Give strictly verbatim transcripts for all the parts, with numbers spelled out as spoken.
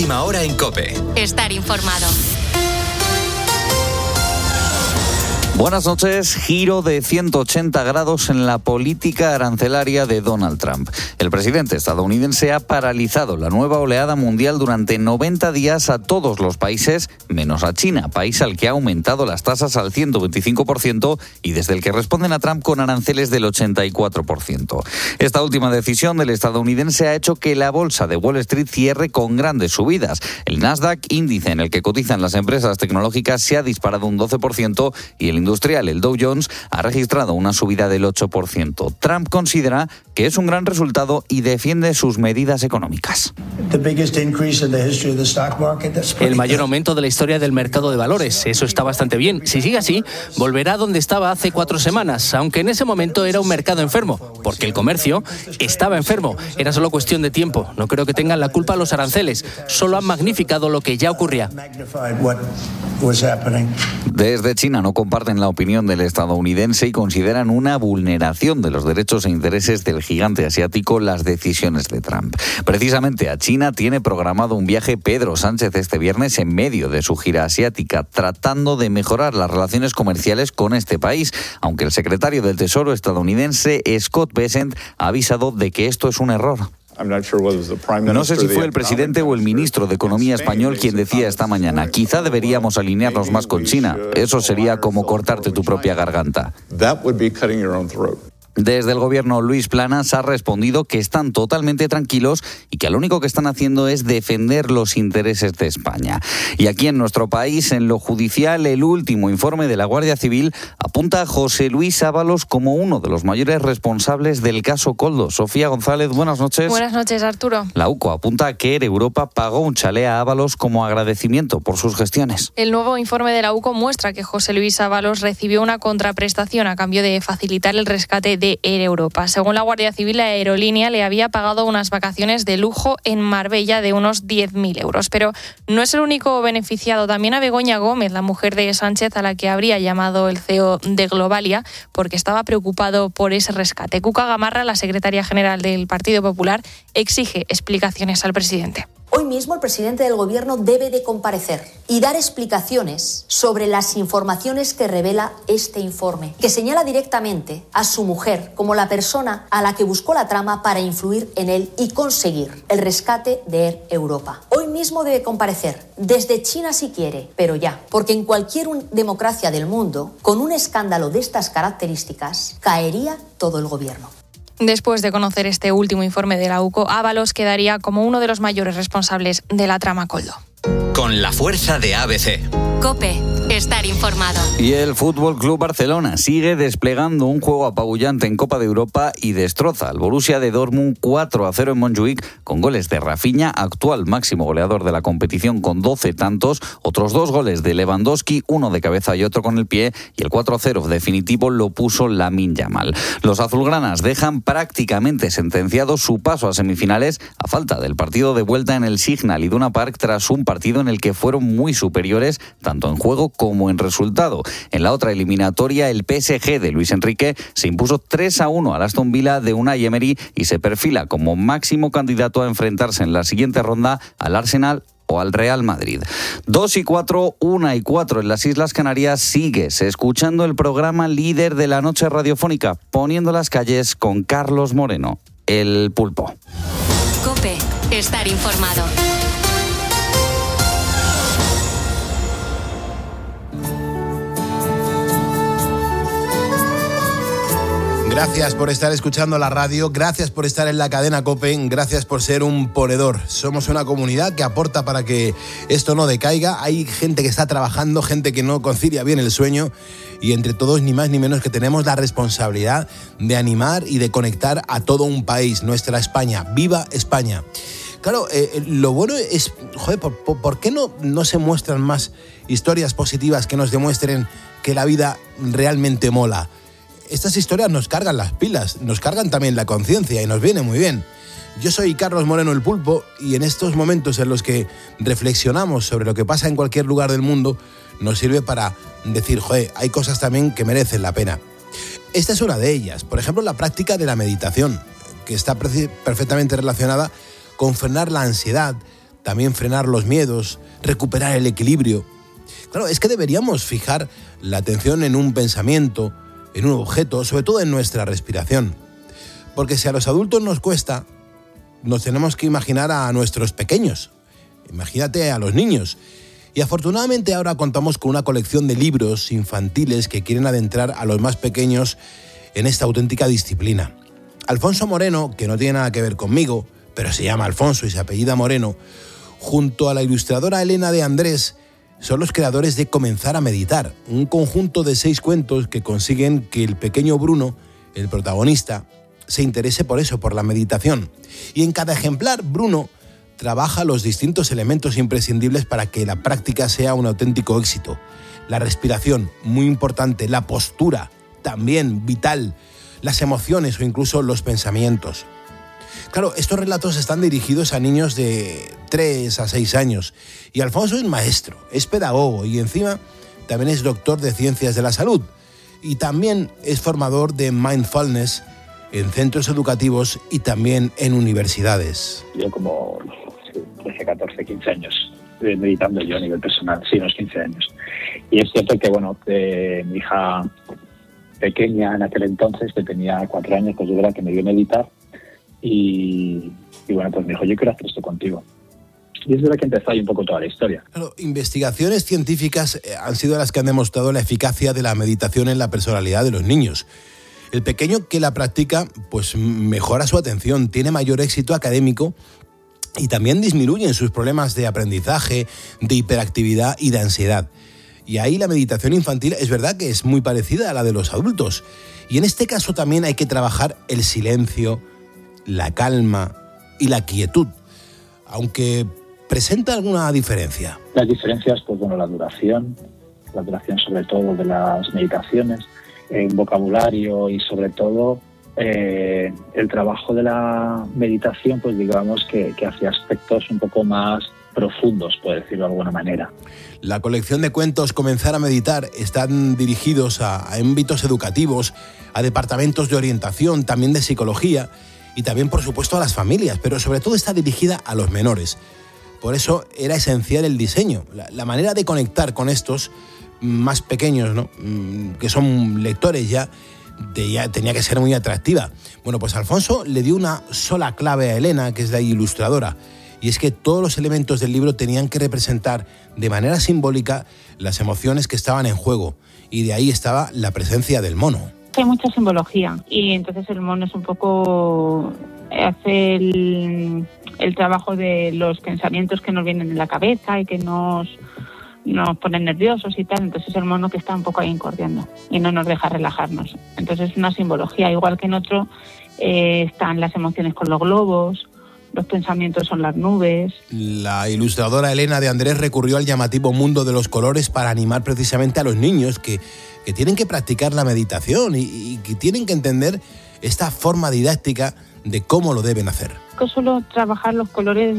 última hora en COPE. Estar informado. Buenas noches. Giro de ciento ochenta grados en la política arancelaria de Donald Trump. El presidente estadounidense ha paralizado la nueva oleada mundial durante noventa días a todos los países, menos a China, país al que ha aumentado las tasas al ciento veinticinco por ciento y desde el que responden a Trump con aranceles del ochenta y cuatro por ciento. Esta última decisión del estadounidense ha hecho que la bolsa de Wall Street cierre con grandes subidas. El Nasdaq, índice en el que cotizan las empresas tecnológicas, se ha disparado un doce por ciento y el industrial, el Dow Jones, ha registrado una subida del ocho por ciento. Trump considera que es un gran resultado y defiende sus medidas económicas. El mayor aumento de la historia del mercado de valores. Eso está bastante bien. Si sigue así, volverá donde estaba hace cuatro semanas, aunque en ese momento era un mercado enfermo, porque el comercio estaba enfermo. Era solo cuestión de tiempo. No creo que tengan la culpa los aranceles. Solo han magnificado lo que ya ocurría. Desde China no comparten la opinión del estadounidense y consideran una vulneración de los derechos e intereses del gigante asiático las decisiones de Trump. Precisamente a China tiene programado un viaje Pedro Sánchez este viernes en medio de su gira asiática, tratando de mejorar las relaciones comerciales con este país, aunque el secretario del Tesoro estadounidense, Scott Bessent, ha avisado de que esto es un error. No sé si fue el presidente o el ministro de Economía español quien decía esta mañana: quizá deberíamos alinearnos más con China. Eso sería como cortarte tu propia garganta. Desde el gobierno, Luis Planas ha respondido que están totalmente tranquilos y que lo único que están haciendo es defender los intereses de España. Y aquí en nuestro país, en lo judicial, el último informe de la Guardia Civil apunta a José Luis Ábalos como uno de los mayores responsables del caso Koldo. Sofía González, buenas noches. Buenas noches, Arturo. La U C O apunta a que Air Europa pagó un chalet a Ábalos como agradecimiento por sus gestiones. El nuevo informe de la U C O muestra que José Luis Ábalos recibió una contraprestación a cambio de facilitar el rescate de Air Europa. Según la Guardia Civil, la aerolínea le había pagado unas vacaciones de lujo en Marbella de unos diez mil euros. Pero no es el único beneficiado. También a Begoña Gómez, la mujer de Sánchez, a la que habría llamado el C E O de Globalia porque estaba preocupado por ese rescate. Cuca Gamarra, la secretaria general del Partido Popular, exige explicaciones al presidente. Hoy mismo el presidente del Gobierno debe de comparecer y dar explicaciones sobre las informaciones que revela este informe, que señala directamente a su mujer como la persona a la que buscó la trama para influir en él y conseguir el rescate de Air Europa. Hoy mismo debe comparecer, desde China si quiere, pero ya, porque en cualquier democracia del mundo, con un escándalo de estas características, caería todo el Gobierno. Después de conocer este último informe de la U C O, Ábalos quedaría como uno de los mayores responsables de la trama Koldo. Con la fuerza de A B C. COPE. Estar informado. Y el Fútbol Club Barcelona sigue desplegando un juego apabullante en Copa de Europa y destroza al Borussia de Dortmund cuatro a cero en Montjuic con goles de Rafinha, actual máximo goleador de la competición con doce tantos, otros dos goles de Lewandowski, uno de cabeza y otro con el pie, y el cuatro a cero definitivo lo puso Lamine Yamal. Los azulgranas dejan prácticamente sentenciado su paso a semifinales a falta del partido de vuelta en el Signal Iduna Park tras un partido en el que fueron muy superiores tanto en juego como en resultado. En la otra eliminatoria, el P S G de Luis Enrique se impuso tres a uno al Aston Villa de Unai Emery y se perfila como máximo candidato a enfrentarse en la siguiente ronda al Arsenal o al Real Madrid. Dos y cuatro, una y cuatro en las Islas Canarias. Sigues escuchando el programa líder de la noche radiofónica, Poniendo las calles con Carlos Moreno, el Pulpo. COPE. Estar informado. Gracias por estar escuchando la radio, gracias por estar en la cadena COPE, gracias por ser un ponedor. Somos una comunidad que aporta para que esto no decaiga. Hay gente que está trabajando, gente que no concilia bien el sueño y entre todos ni más ni menos que tenemos la responsabilidad de animar y de conectar a todo un país, nuestra España. ¡Viva España! Claro, eh, lo bueno es, joder, ¿por, por, ¿por qué no, no se muestran más historias positivas que nos demuestren que la vida realmente mola? Estas historias nos cargan las pilas, nos cargan también la conciencia y nos viene muy bien. Yo soy Carlos Moreno el Pulpo y en estos momentos en los que reflexionamos sobre lo que pasa en cualquier lugar del mundo, nos sirve para decir, joder, hay cosas también que merecen la pena. Esta es una de ellas, por ejemplo, la práctica de la meditación, que está perfectamente relacionada con frenar la ansiedad, también frenar los miedos, recuperar el equilibrio. Claro, es que deberíamos fijar la atención en un pensamiento, en un objeto, sobre todo en nuestra respiración. Porque si a los adultos nos cuesta, nos tenemos que imaginar a nuestros pequeños. Imagínate a los niños. Y afortunadamente ahora contamos con una colección de libros infantiles que quieren adentrar a los más pequeños en esta auténtica disciplina. Alfonso Moreno, que no tiene nada que ver conmigo, pero se llama Alfonso y se apellida Moreno, junto a la ilustradora Elena de Andrés, son los creadores de Comenzar a Meditar, un conjunto de seis cuentos que consiguen que el pequeño Bruno, el protagonista, se interese por eso, por la meditación. Y en cada ejemplar, Bruno trabaja los distintos elementos imprescindibles para que la práctica sea un auténtico éxito. La respiración, muy importante, la postura, también vital, las emociones o incluso los pensamientos. Claro, estos relatos están dirigidos a niños de tres a seis años y Alfonso es maestro, es pedagogo y encima también es doctor de ciencias de la salud y también es formador de mindfulness en centros educativos y también en universidades. Yo como trece, catorce, quince años meditando yo a nivel personal, sí, unos quince años. Y es cierto que, bueno, que mi hija pequeña en aquel entonces, que tenía cuatro años, pues yo era que me dio a meditar y, y bueno, pues me dijo, yo quiero hacer esto contigo. Y es verdad que empezó ahí un poco toda la historia. Claro, investigaciones científicas han sido las que han demostrado la eficacia de la meditación en la personalidad de los niños. El pequeño que la practica, pues mejora su atención, tiene mayor éxito académico y también disminuyen sus problemas de aprendizaje, de hiperactividad y de ansiedad. Y ahí la meditación infantil es verdad que es muy parecida a la de los adultos. Y en este caso también hay que trabajar el silencio, la calma y la quietud, aunque presenta alguna diferencia. Las diferencias, pues bueno, la duración, la duración sobre todo de las meditaciones, en vocabulario y sobre todo eh, el trabajo de la meditación, pues digamos que, que hacia aspectos un poco más profundos, por decirlo de alguna manera. La colección de cuentos Comenzar a Meditar están dirigidos a, a ámbitos educativos, a departamentos de orientación, también de psicología y también, por supuesto, a las familias, pero sobre todo está dirigida a los menores. Por eso era esencial el diseño, la, la manera de conectar con estos más pequeños, ¿no? Que son lectores ya, de, ya tenía que ser muy atractiva. Bueno, pues Alfonso le dio una sola clave a Elena, que es la ilustradora, y es que todos los elementos del libro tenían que representar de manera simbólica las emociones que estaban en juego, y de ahí estaba la presencia del mono. Hay mucha simbología y entonces el mono es un poco hace el, el trabajo de los pensamientos que nos vienen en la cabeza y que nos nos ponen nerviosos y tal, entonces es el mono que está un poco ahí incordiando y no nos deja relajarnos. Entonces es una simbología, igual que en otro eh, están las emociones con los globos, los pensamientos son las nubes. La ilustradora Elena de Andrés recurrió al llamativo mundo de los colores para animar precisamente a los niños que, que tienen que practicar la meditación y, y que tienen que entender esta forma didáctica de cómo lo deben hacer. Que suelo trabajar los colores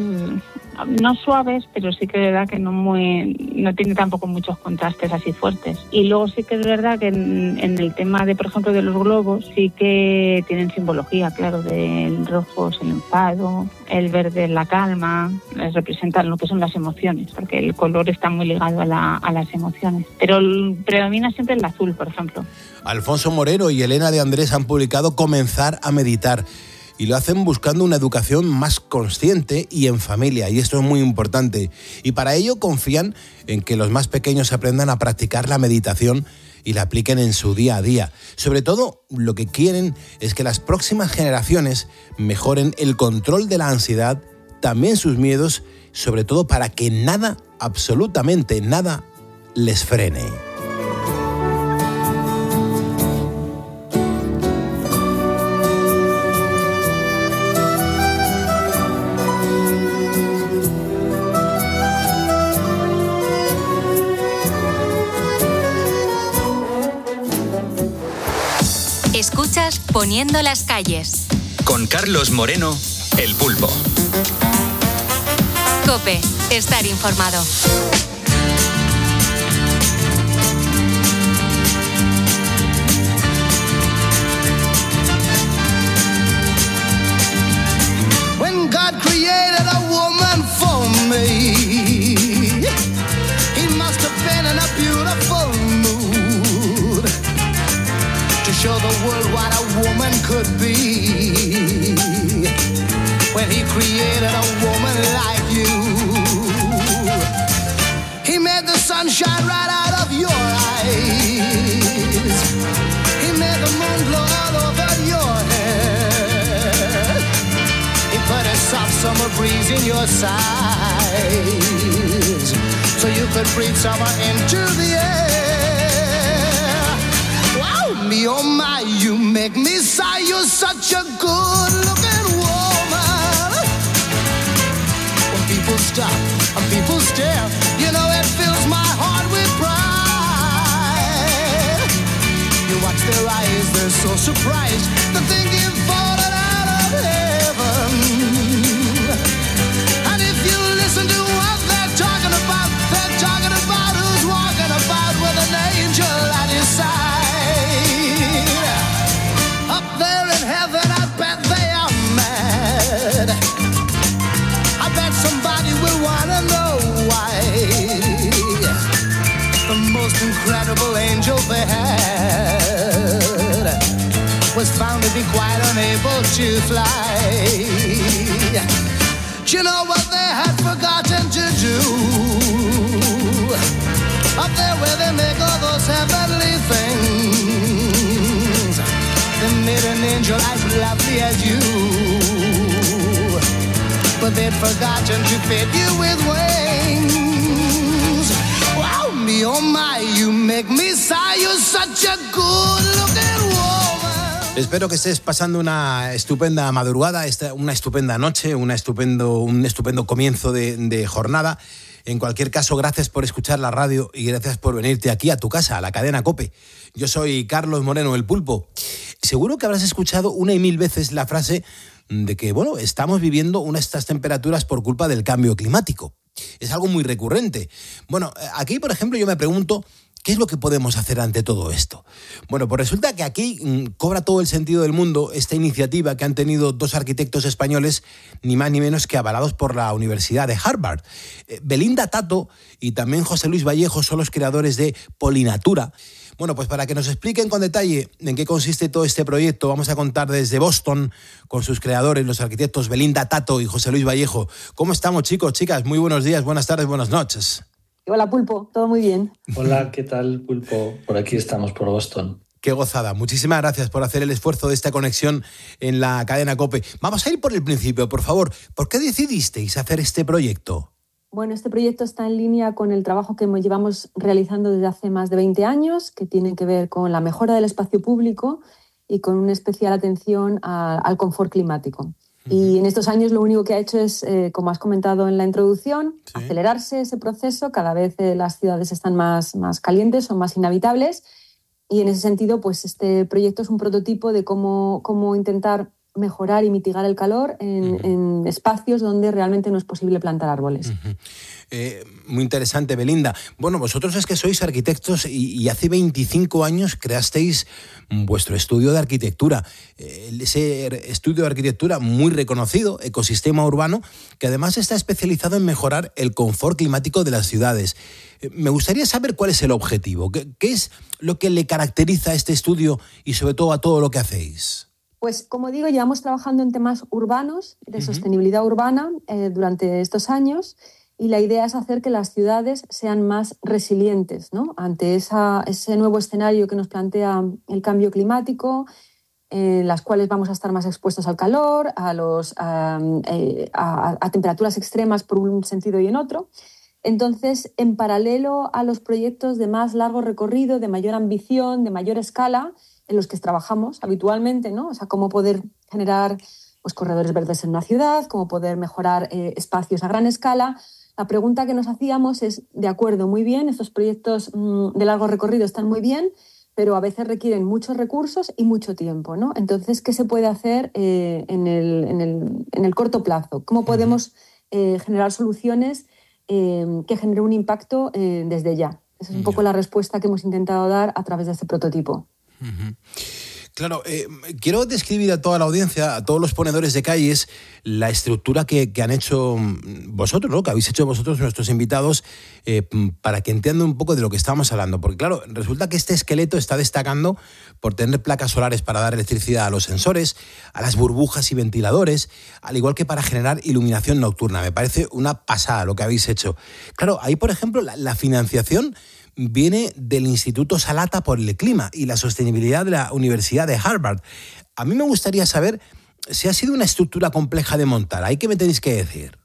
no suaves, pero sí que es verdad que no muy no tiene tampoco muchos contrastes así fuertes. Y luego sí que es verdad que en, en el tema de, por ejemplo, de los globos, sí que tienen simbología, claro, del rojo es el enfado, el verde es la calma, les representan lo que son las emociones, porque el color está muy ligado a, la, a las emociones. Pero el, predomina siempre el azul, por ejemplo. Alfonso Moreno y Elena de Andrés han publicado Comenzar a Meditar, y lo hacen buscando una educación más consciente y en familia, y esto es muy importante. Y para ello confían en que los más pequeños aprendan a practicar la meditación y la apliquen en su día a día. Sobre todo, lo que quieren es que las próximas generaciones mejoren el control de la ansiedad, también sus miedos, sobre todo para que nada, absolutamente nada, les frene. Escuchas Poniendo las calles. Con Carlos Moreno, El Pulpo. COPE, estar informado. When God created a woman for me, in your size, so you could breathe summer into the air. Wow, me oh my, you make me sigh. You're such a good-looking woman. When people stop and people stare, you know it fills my heart with pride. You watch their eyes, they're so surprised to think you've fallen out of heaven. And if you listen to what they're talking about, they're talking about who's walking about with an angel at his side. Up there in heaven, I bet they are mad. I bet somebody will wanna know why. The most incredible angel they had was found to be quite unable to fly. Do you know what they had forgotten to do? Up there where they make all those heavenly things, they made an angel as lovely as you, but they'd forgotten to fit you with wings. Wow, me oh my, you make me sigh. You're such a good-looking woman. Espero que estés pasando una estupenda madrugada, una estupenda noche, una estupendo, un estupendo comienzo de, de jornada. En cualquier caso, gracias por escuchar la radio y gracias por venirte aquí a tu casa, a la cadena COPE. Yo soy Carlos Moreno, el Pulpo. Seguro que habrás escuchado una y mil veces la frase de que, bueno, estamos viviendo una de estas temperaturas por culpa del cambio climático. Es algo muy recurrente. Bueno, aquí, por ejemplo, yo me pregunto, ¿qué es lo que podemos hacer ante todo esto? Bueno, pues resulta que aquí mmm, cobra todo el sentido del mundo esta iniciativa que han tenido dos arquitectos españoles, ni más ni menos que avalados por la Universidad de Harvard. Eh, Belinda Tato y también José Luis Vallejo son los creadores de Polinatura. Bueno, pues para que nos expliquen con detalle en qué consiste todo este proyecto, vamos a contar desde Boston con sus creadores, los arquitectos Belinda Tato y José Luis Vallejo. ¿Cómo estamos, chicos, chicas? Muy buenos días, buenas tardes, buenas noches. Hola, Pulpo, todo muy bien. Hola, ¿qué tal, Pulpo? Por aquí estamos, por Boston. Qué gozada. Muchísimas gracias por hacer el esfuerzo de esta conexión en la cadena COPE. Vamos a ir por el principio, por favor. ¿Por qué decidisteis hacer este proyecto? Bueno, este proyecto está en línea con el trabajo que llevamos realizando desde hace más de veinte años, que tiene que ver con la mejora del espacio público y con una especial atención a, al confort climático. Y en estos años lo único que ha hecho es, eh, como has comentado en la introducción, sí, acelerarse ese proceso. Cada vez eh, las ciudades están más, más calientes, son más inhabitables. Y en ese sentido, pues este proyecto es un prototipo de cómo, cómo intentar mejorar y mitigar el calor en, uh-huh. en espacios donde realmente no es posible plantar árboles. Uh-huh. Eh, muy interesante, Belinda. Bueno, vosotros es que sois arquitectos y, y hace veinticinco años creasteis vuestro estudio de arquitectura. Eh, ese estudio de arquitectura muy reconocido, Ecosistema Urbano, que además está especializado en mejorar el confort climático de las ciudades. Eh, me gustaría saber cuál es el objetivo, qué, qué es lo que le caracteriza a este estudio y sobre todo a todo lo que hacéis. Pues, como digo, llevamos trabajando en temas urbanos, de uh-huh. sostenibilidad urbana, eh, durante estos años, y la idea es hacer que las ciudades sean más resilientes, ¿no?, ante esa, ese nuevo escenario que nos plantea el cambio climático, en las cuales vamos a estar más expuestos al calor, a, los, a, a, a temperaturas extremas por un sentido y en otro. Entonces, en paralelo a los proyectos de más largo recorrido, de mayor ambición, de mayor escala, en los que trabajamos habitualmente, ¿no? O sea, cómo poder generar pues, corredores verdes en una ciudad, cómo poder mejorar eh, espacios a gran escala. La pregunta que nos hacíamos es, de acuerdo, muy bien, estos proyectos mmm, de largo recorrido están muy bien, pero a veces requieren muchos recursos y mucho tiempo, ¿no? Entonces, ¿qué se puede hacer eh, en, el, en, el, en el corto plazo? ¿Cómo podemos eh, generar soluciones eh, que generen un impacto eh, desde ya? Esa es un poco la respuesta que hemos intentado dar a través de este prototipo. Uh-huh. Claro, eh, quiero describir a toda la audiencia, a todos los ponedores de calles, la estructura que, que han hecho vosotros, ¿no?, que habéis hecho vosotros, nuestros invitados, eh, para que entiendan un poco de lo que estamos hablando. Porque claro, resulta que este esqueleto está destacando por tener placas solares para dar electricidad a los sensores, a las burbujas y ventiladores, al igual que para generar iluminación nocturna. Me parece una pasada lo que habéis hecho. Claro, ahí, por ejemplo, la, la financiación viene del Instituto Salata por el Clima y la Sostenibilidad de la Universidad de Harvard. A mí me gustaría saber si ha sido una estructura compleja de montar. ¿Ahí qué me tenéis que decir?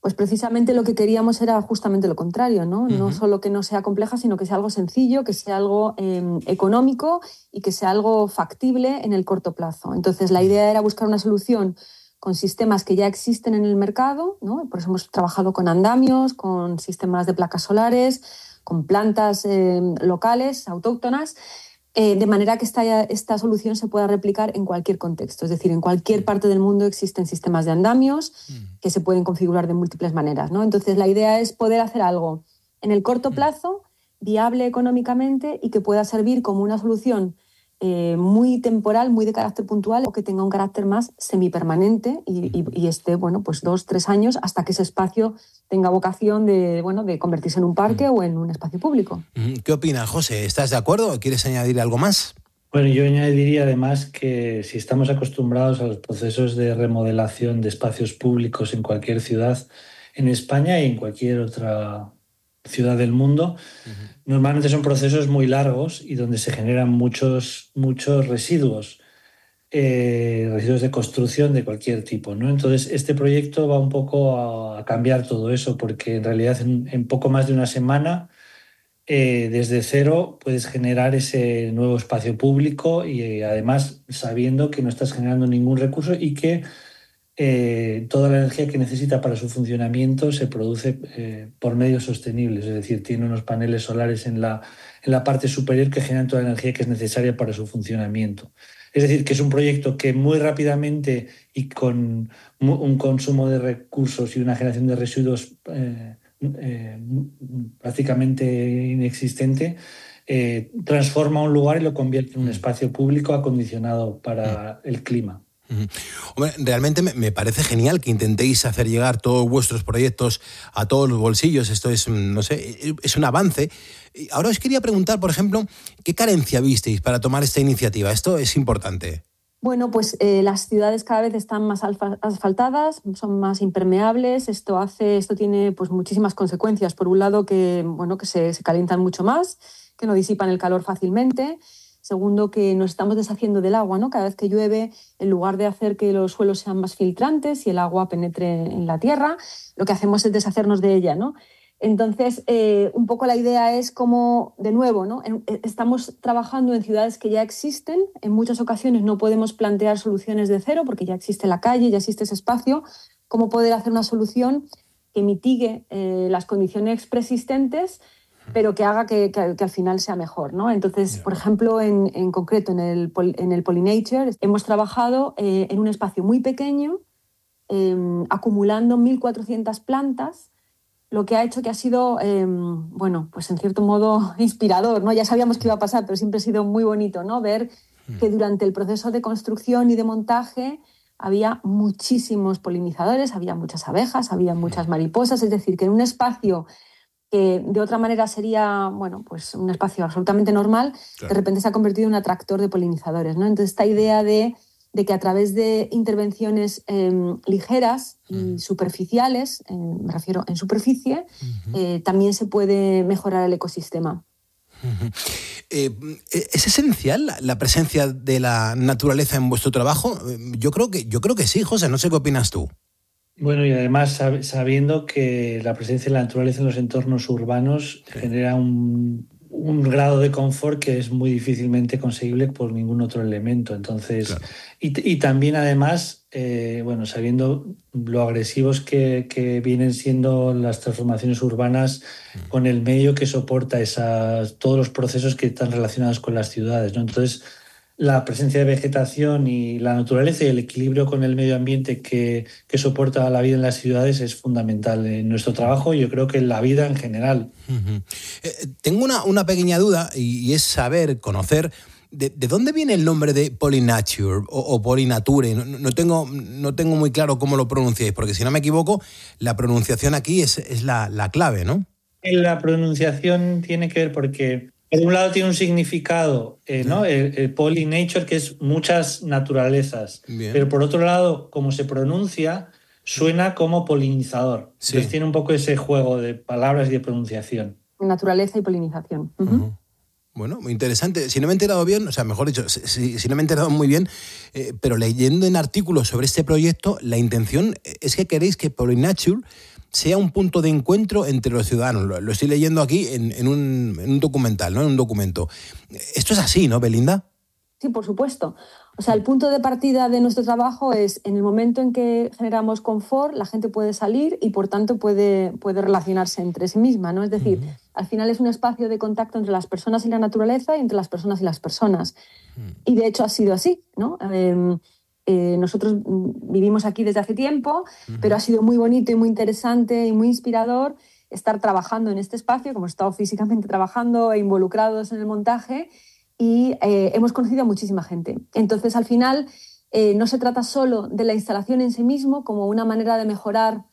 Pues precisamente lo que queríamos era justamente lo contrario, ¿no? Uh-huh. No solo que no sea compleja, sino que sea algo sencillo, que sea algo eh, económico y que sea algo factible en el corto plazo. Entonces, la idea era buscar una solución con sistemas que ya existen en el mercado, ¿no? Por eso hemos trabajado con andamios, con sistemas de placas solares, con plantas eh, locales, autóctonas, Eh, de manera que esta, esta solución se pueda replicar en cualquier contexto. Es decir, en cualquier parte del mundo existen sistemas de andamios que se pueden configurar de múltiples maneras, ¿no? Entonces, la idea es poder hacer algo en el corto plazo, viable económicamente y que pueda servir como una solución eh, muy temporal, muy de carácter puntual, o que tenga un carácter más semipermanente y, y, y esté, bueno, pues dos, tres años hasta que ese espacio tenga vocación de, bueno, de convertirse en un parque o en un espacio público. ¿Qué opinas, José? ¿Estás de acuerdo o quieres añadir algo más? Bueno, yo añadiría además que si estamos acostumbrados a los procesos de remodelación de espacios públicos en cualquier ciudad en España y en cualquier otra ciudad del mundo, uh-huh. normalmente son procesos muy largos y donde se generan muchos, muchos residuos, eh, residuos de construcción de cualquier tipo, ¿no? Entonces, este proyecto va un poco a, a cambiar todo eso, porque en realidad en, en poco más de una semana, eh, desde cero, puedes generar ese nuevo espacio público y eh, además sabiendo que no estás generando ningún recurso y que Eh, toda la energía que necesita para su funcionamiento se produce eh, por medios sostenibles, es decir, tiene unos paneles solares en la, en la parte superior que generan toda la energía que es necesaria para su funcionamiento. Es decir, que es un proyecto que muy rápidamente y con un consumo de recursos y una generación de residuos eh, eh, prácticamente inexistente, eh, transforma un lugar y lo convierte en un espacio público acondicionado para el clima. Hombre, realmente me parece genial que intentéis hacer llegar todos vuestros proyectos a todos los bolsillos. Esto es, no sé, es un avance. Ahora os quería preguntar, por ejemplo, ¿qué carencia visteis para tomar esta iniciativa? Esto es importante. Bueno, pues eh, las ciudades cada vez están más alfa- asfaltadas, son más impermeables. Esto hace, esto tiene pues muchísimas consecuencias. Por un lado, que bueno, que se, se calientan mucho más, que no disipan el calor fácilmente. Segundo, que nos estamos deshaciendo del agua, ¿no? Cada vez que llueve, en lugar de hacer que los suelos sean más filtrantes y el agua penetre en la tierra, lo que hacemos es deshacernos de ella, ¿no? Entonces, eh, un poco la idea es como, de nuevo, ¿no? En, estamos trabajando en ciudades que ya existen. En muchas ocasiones no podemos plantear soluciones de cero porque ya existe la calle, ya existe ese espacio. ¿Cómo poder hacer una solución que mitigue eh, las condiciones preexistentes, pero que haga que, que, que al final sea mejor, ¿no? Entonces, por ejemplo, en, en concreto en el, en el Pollinature hemos trabajado eh, en un espacio muy pequeño, eh, acumulando mil cuatrocientas plantas, lo que ha hecho que ha sido, eh, bueno, pues en cierto modo inspirador, ¿no? Ya sabíamos que iba a pasar, pero siempre ha sido muy bonito, ¿no? Ver que durante el proceso de construcción y de montaje había muchísimos polinizadores, había muchas abejas, había muchas mariposas, es decir, que en un espacio que de otra manera sería, bueno, pues un espacio absolutamente normal, claro, de repente se ha convertido en un atractor de polinizadores, ¿no? Entonces, esta idea de, de que a través de intervenciones eh, ligeras y superficiales, eh, me refiero en superficie, uh-huh. eh, también se puede mejorar el ecosistema. Uh-huh. Eh, ¿Es esencial la, la presencia de la naturaleza en vuestro trabajo? Yo creo que, yo creo que sí, José, no sé qué opinas tú. Bueno, y además sabiendo que la presencia de la naturaleza en los entornos urbanos sí. genera un, un grado de confort que es muy difícilmente conseguible por ningún otro elemento. Entonces, claro. y, y también además, eh, bueno, sabiendo lo agresivos que, que vienen siendo las transformaciones urbanas mm. con el medio que soporta esas, todos los procesos que están relacionados con las ciudades, ¿no? Entonces, la presencia de vegetación y la naturaleza y el equilibrio con el medio ambiente que, que soporta la vida en las ciudades es fundamental en nuestro trabajo y yo creo que en la vida en general. Uh-huh. Eh, tengo una, una pequeña duda y es saber, conocer, ¿de, de dónde viene el nombre de Pollinature o, o Pollinature? No, no, tengo, no tengo muy claro cómo lo pronunciáis, porque si no me equivoco, la pronunciación aquí es, es la, la clave, ¿no? La pronunciación tiene que ver porque... Por un lado tiene un significado, eh, ¿no? El, el pollinature, que es muchas naturalezas. Bien. Pero por otro lado, como se pronuncia, suena como polinizador. Sí. Entonces tiene un poco ese juego de palabras y de pronunciación. Naturaleza y polinización. Uh-huh. Uh-huh. Bueno, muy interesante. Si no me he enterado bien, o sea, mejor dicho, si, si no me he enterado muy bien, eh, pero leyendo en artículos sobre este proyecto, la intención es que queréis que Pollinature sea un punto de encuentro entre los ciudadanos. Lo, lo estoy leyendo aquí en, en, un, en un documental, ¿no? En un documento. Esto es así, ¿no, Belinda? Sí, por supuesto. O sea, el punto de partida de nuestro trabajo es en el momento en que generamos confort, la gente puede salir y, por tanto, puede, puede relacionarse entre sí misma, ¿no? Es decir, uh-huh. al final es un espacio de contacto entre las personas y la naturaleza y entre las personas y las personas. Uh-huh. Y, de hecho, ha sido así, ¿no? Eh, eh, nosotros vivimos aquí desde hace tiempo, uh-huh. pero ha sido muy bonito y muy interesante y muy inspirador estar trabajando en este espacio, como hemos estado físicamente trabajando e involucrados en el montaje, y eh, hemos conocido a muchísima gente. Entonces, al final, eh, no se trata solo de la instalación en sí mismo como una manera de mejorar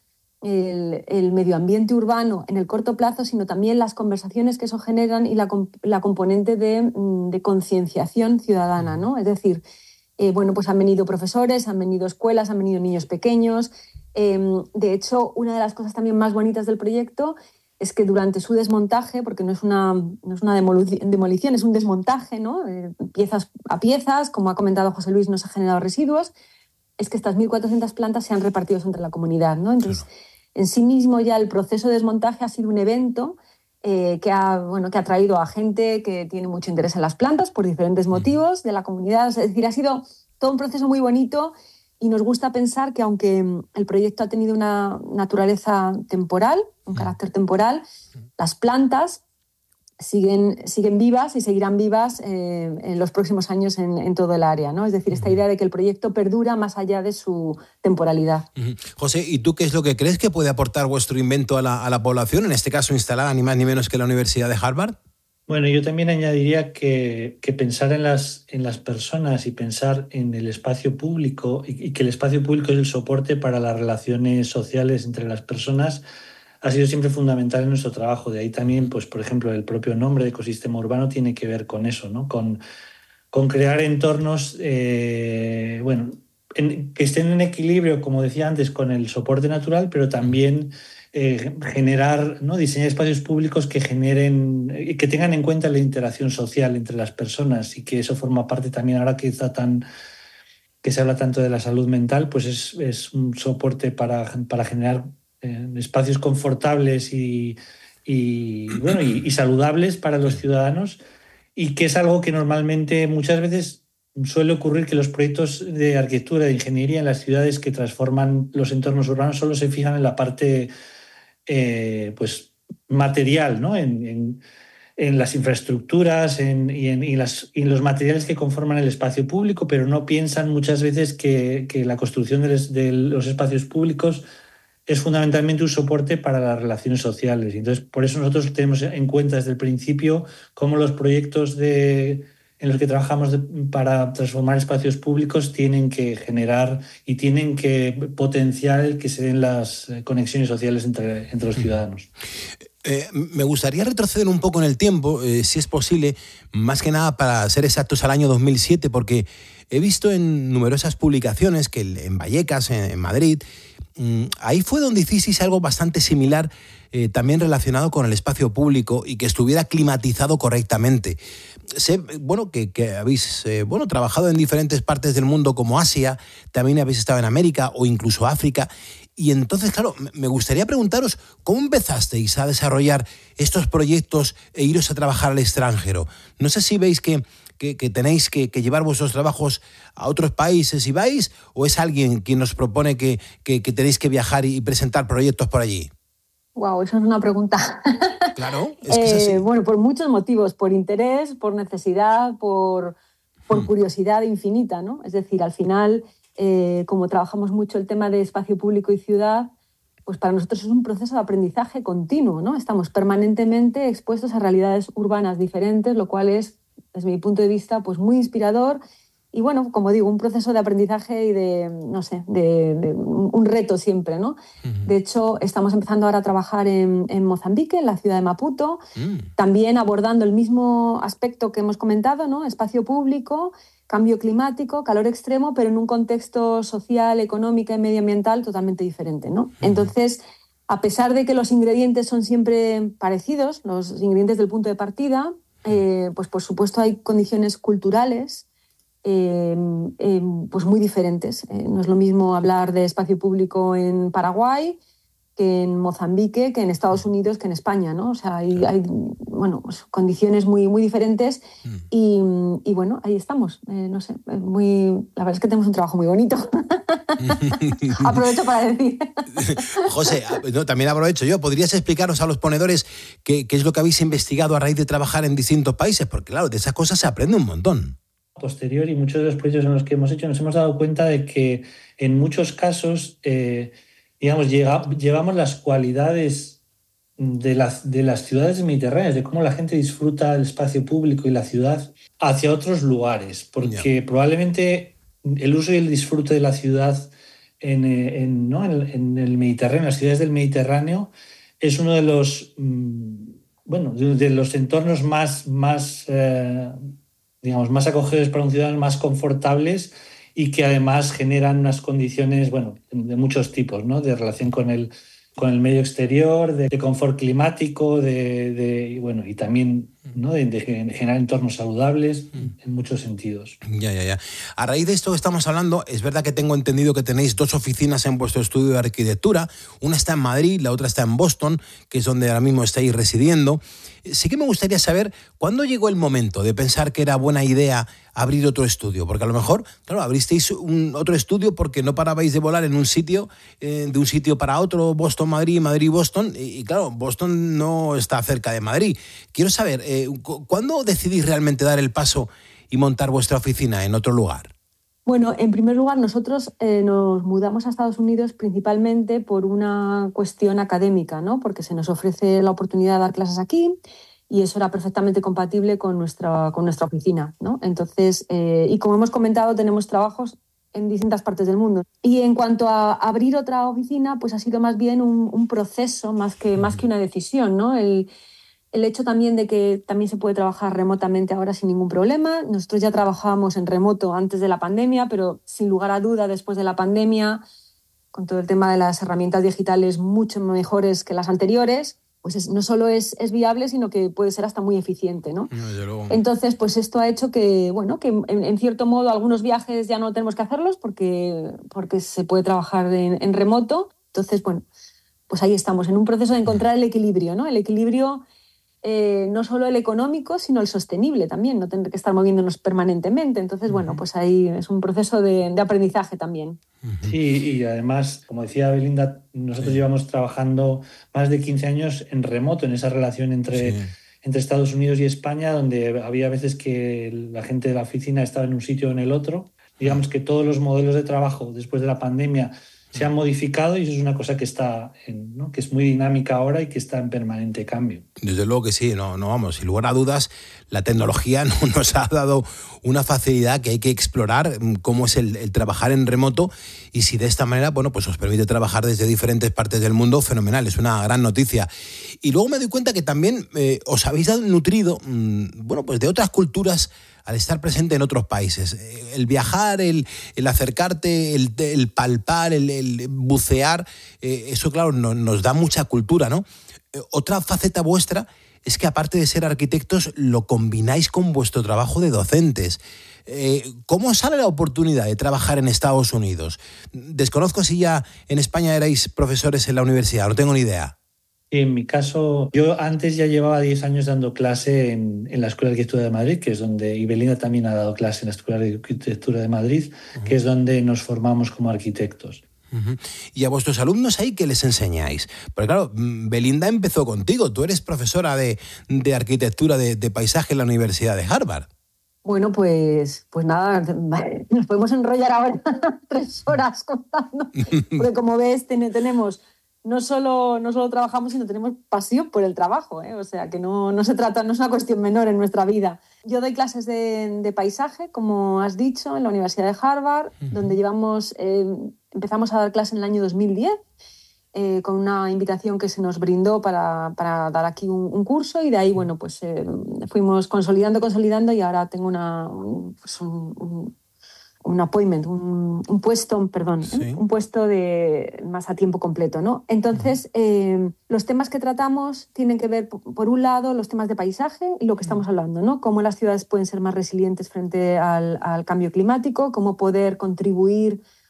el, el medio ambiente urbano en el corto plazo, sino también las conversaciones que eso generan y la, la componente de, de concienciación ciudadana, ¿no? Es decir, eh, bueno, pues han venido profesores, han venido escuelas, han venido niños pequeños. Eh, de hecho, una de las cosas también más bonitas del proyecto es que durante su desmontaje, porque no es una, no es una demolición, es un desmontaje, ¿no? Eh, piezas a piezas, como ha comentado José Luis, no se han generado residuos, es que estas mil cuatrocientas plantas se han repartido entre la comunidad, ¿no? Entonces, claro. en sí mismo ya el proceso de desmontaje ha sido un evento eh, que, ha, bueno, que ha traído a gente que tiene mucho interés en las plantas por diferentes motivos de la comunidad. Es decir, ha sido todo un proceso muy bonito. Y nos gusta pensar que aunque el proyecto ha tenido una naturaleza temporal, un carácter temporal, las plantas siguen, siguen vivas y seguirán vivas eh, en los próximos años en, en todo el área, ¿no? Es decir, esta idea de que el proyecto perdura más allá de su temporalidad. Uh-huh. José, ¿y tú qué es lo que crees que puede aportar vuestro invento a la, a la población, en este caso instalada ni más ni menos que la Universidad de Harvard? Bueno, yo también añadiría que, que pensar en las, en las personas y pensar en el espacio público y, y que el espacio público es el soporte para las relaciones sociales entre las personas ha sido siempre fundamental en nuestro trabajo. De ahí también, pues, por ejemplo, el propio nombre de ecosistema urbano tiene que ver con eso, ¿no? Con, con crear entornos eh, bueno, en, que estén en equilibrio, como decía antes, con el soporte natural, pero también Eh, generar, ¿no? diseñar espacios públicos que generen y que tengan en cuenta la interacción social entre las personas, y que eso forma parte también, ahora que está tan que se habla tanto de la salud mental, pues es, es un soporte para, para generar eh, espacios confortables y, y, bueno, y, y saludables para los ciudadanos, y que es algo que normalmente muchas veces suele ocurrir, que los proyectos de arquitectura, de ingeniería en las ciudades que transforman los entornos urbanos solo se fijan en la parte Eh, pues material, ¿no? En, en, en las infraestructuras en, y, en, y, las, y los materiales que conforman el espacio público, pero no piensan muchas veces que, que la construcción de, les, de los espacios públicos es fundamentalmente un soporte para las relaciones sociales. Entonces, por eso nosotros tenemos en cuenta desde el principio cómo los proyectos de, en los que trabajamos de, para transformar espacios públicos tienen que generar y tienen que potenciar el que se den las conexiones sociales entre, entre los ciudadanos. Eh, me gustaría retroceder un poco en el tiempo, eh, si es posible, más que nada para ser exactos al año dos mil siete, porque he visto en numerosas publicaciones que en Vallecas, en, en Madrid, mmm, ahí fue donde hicisteis algo bastante similar, eh, también relacionado con el espacio público y que estuviera climatizado correctamente. Sé, bueno, que, que habéis eh, bueno, trabajado en diferentes partes del mundo como Asia, también habéis estado en América o incluso África. Y entonces, claro, me gustaría preguntaros, ¿cómo empezasteis a desarrollar estos proyectos e iros a trabajar al extranjero? No sé si veis que, que, que tenéis que, que llevar vuestros trabajos a otros países y vais, o es alguien quien nos propone que, que, que tenéis que viajar y presentar proyectos por allí. Wow, esa es una pregunta. Claro, es que es así. Eh, bueno, por muchos motivos, por interés, por necesidad, por, por hmm. curiosidad infinita, ¿no? Es decir, al final, eh, como trabajamos mucho el tema de espacio público y ciudad, pues para nosotros es un proceso de aprendizaje continuo, ¿no? Estamos permanentemente expuestos a realidades urbanas diferentes, lo cual es, desde mi punto de vista, pues muy inspirador. Y bueno, como digo, un proceso de aprendizaje y de, no sé, de, de un reto siempre, ¿no? Uh-huh. De hecho, estamos empezando ahora a trabajar en, en Mozambique, en la ciudad de Maputo, uh-huh. también abordando el mismo aspecto que hemos comentado, ¿no? Espacio público, cambio climático, calor extremo, pero en un contexto social, económico y medioambiental totalmente diferente, ¿no? Uh-huh. Entonces, a pesar de que los ingredientes son siempre parecidos, los ingredientes del punto de partida, eh, pues por supuesto hay condiciones culturales Eh, eh, pues muy diferentes. Eh, no es lo mismo hablar de espacio público en Paraguay que en Mozambique, que en Estados Unidos, que en España, ¿no? O sea, hay, hay bueno, pues condiciones muy, muy diferentes y, y bueno, ahí estamos. Eh, no sé, muy, la verdad es que tenemos un trabajo muy bonito. Aprovecho para decir. José, no, también aprovecho yo. ¿Podrías explicaros a los ponedores qué, qué es lo que habéis investigado a raíz de trabajar en distintos países? Porque claro, de esas cosas se aprende un montón. Posterior y muchos de los proyectos en los que hemos hecho nos hemos dado cuenta de que en muchos casos eh, digamos, llega, llevamos las cualidades de las, de las ciudades mediterráneas, de cómo la gente disfruta el espacio público y la ciudad hacia otros lugares, porque yeah. probablemente el uso y el disfrute de la ciudad en, en, ¿no? en, en el Mediterráneo, en las ciudades del Mediterráneo, es uno de los, bueno, de, de los entornos más, más, eh, digamos, más acogedores para un ciudadano, más confortables, y que además generan unas condiciones, bueno, de muchos tipos, ¿no? De relación con el, con el medio exterior, de, de confort climático, de, de, bueno, y también, ¿no? de, de generar entornos saludables en muchos sentidos. Ya, ya, ya. A raíz de esto que estamos hablando, es verdad que tengo entendido que tenéis dos oficinas en vuestro estudio de arquitectura. Una está en Madrid, la otra está en Boston, que es donde ahora mismo estáis residiendo. Sí que me gustaría saber cuándo llegó el momento de pensar que era buena idea abrir otro estudio, porque a lo mejor, claro, abristeis un, otro estudio porque no parabais de volar en un sitio, eh, de un sitio para otro, Boston, Madrid, Madrid, Boston, y, y claro, Boston no está cerca de Madrid. Quiero saber, eh, ¿cuándo decidís realmente dar el paso y montar vuestra oficina en otro lugar? Bueno, en primer lugar, nosotros eh, nos mudamos a Estados Unidos principalmente por una cuestión académica, ¿no? Porque se nos ofrece la oportunidad de dar clases aquí y eso era perfectamente compatible con nuestra, con nuestra oficina, ¿no? Entonces, eh, y como hemos comentado, tenemos trabajos en distintas partes del mundo. Y en cuanto a abrir otra oficina, pues ha sido más bien un, un proceso más que, más que una decisión, ¿no? El, El hecho también de que también se puede trabajar remotamente ahora sin ningún problema. Nosotros ya trabajábamos en remoto antes de la pandemia, pero sin lugar a duda después de la pandemia, con todo el tema de las herramientas digitales mucho mejores que las anteriores, pues es, no solo es, es viable, sino que puede ser hasta muy eficiente, ¿no? No, Entonces, pues esto ha hecho que, bueno, que en, en cierto modo algunos viajes ya no tenemos que hacerlos porque, porque se puede trabajar en, en remoto. Entonces, bueno, pues ahí estamos, en un proceso de encontrar el equilibrio, ¿no? El equilibrio Eh, no solo el económico, sino el sostenible también, no tener que estar moviéndonos permanentemente. Entonces, bueno, pues ahí es un proceso de, de aprendizaje también. Sí, y además, como decía Belinda, nosotros sí. llevamos trabajando más de quince años en remoto, en esa relación entre, sí. entre Estados Unidos y España, donde había veces que la gente de la oficina estaba en un sitio o en el otro. Digamos que todos los modelos de trabajo después de la pandemia se han modificado y eso es una cosa que está en, ¿no? que es muy dinámica ahora y que está en permanente cambio. Desde luego que sí, no, no vamos, sin lugar a dudas, la tecnología no, nos ha dado una facilidad que hay que explorar, cómo es el, el trabajar en remoto, y si de esta manera, bueno, pues os permite trabajar desde diferentes partes del mundo, fenomenal, es una gran noticia. Y luego me doy cuenta que también eh, os habéis nutrido, mmm, bueno, pues de otras culturas al estar presente en otros países. El viajar, el, el acercarte, el, el palpar, el, el bucear, eh, eso claro no, nos da mucha cultura, ¿no? Eh, otra faceta vuestra es que aparte de ser arquitectos lo combináis con vuestro trabajo de docentes. Eh, ¿Cómo sale la oportunidad de trabajar en Estados Unidos? Desconozco si ya en España erais profesores en la universidad, no tengo ni idea. En mi caso, yo antes ya llevaba diez años dando clase en, en la Escuela de Arquitectura de Madrid, que es donde, y Belinda también ha dado clase en la Escuela de Arquitectura de Madrid, uh-huh. que es donde nos formamos como arquitectos. Uh-huh. ¿Y a vuestros alumnos ahí qué les enseñáis? Porque claro, Belinda empezó contigo, tú eres profesora de, de arquitectura de, de paisaje en la Universidad de Harvard. Bueno, pues, pues nada, nos podemos enrollar ahora tres horas contando, porque como ves ten, tenemos... No solo, no solo trabajamos, sino tenemos pasión por el trabajo, ¿eh? O sea, que no, no se trata, no es una cuestión menor en nuestra vida. Yo doy clases de, de paisaje, como has dicho, en la Universidad de Harvard, uh-huh. donde llevamos, eh, empezamos a dar clase en el año dos mil diez, eh, con una invitación que se nos brindó para, para dar aquí un, un curso, y de ahí, bueno, pues eh, fuimos consolidando, consolidando, y ahora tengo una, un, pues un, un un appointment, un, un puesto, perdón, sí. ¿eh? un puesto de más a tiempo completo, ¿no? Entonces, eh, los temas que tratamos tienen que ver, por un lado, los temas de paisaje y lo que estamos hablando, ¿no? Cómo las ciudades pueden ser más resilientes frente al, al cambio climático, cómo poder contribuir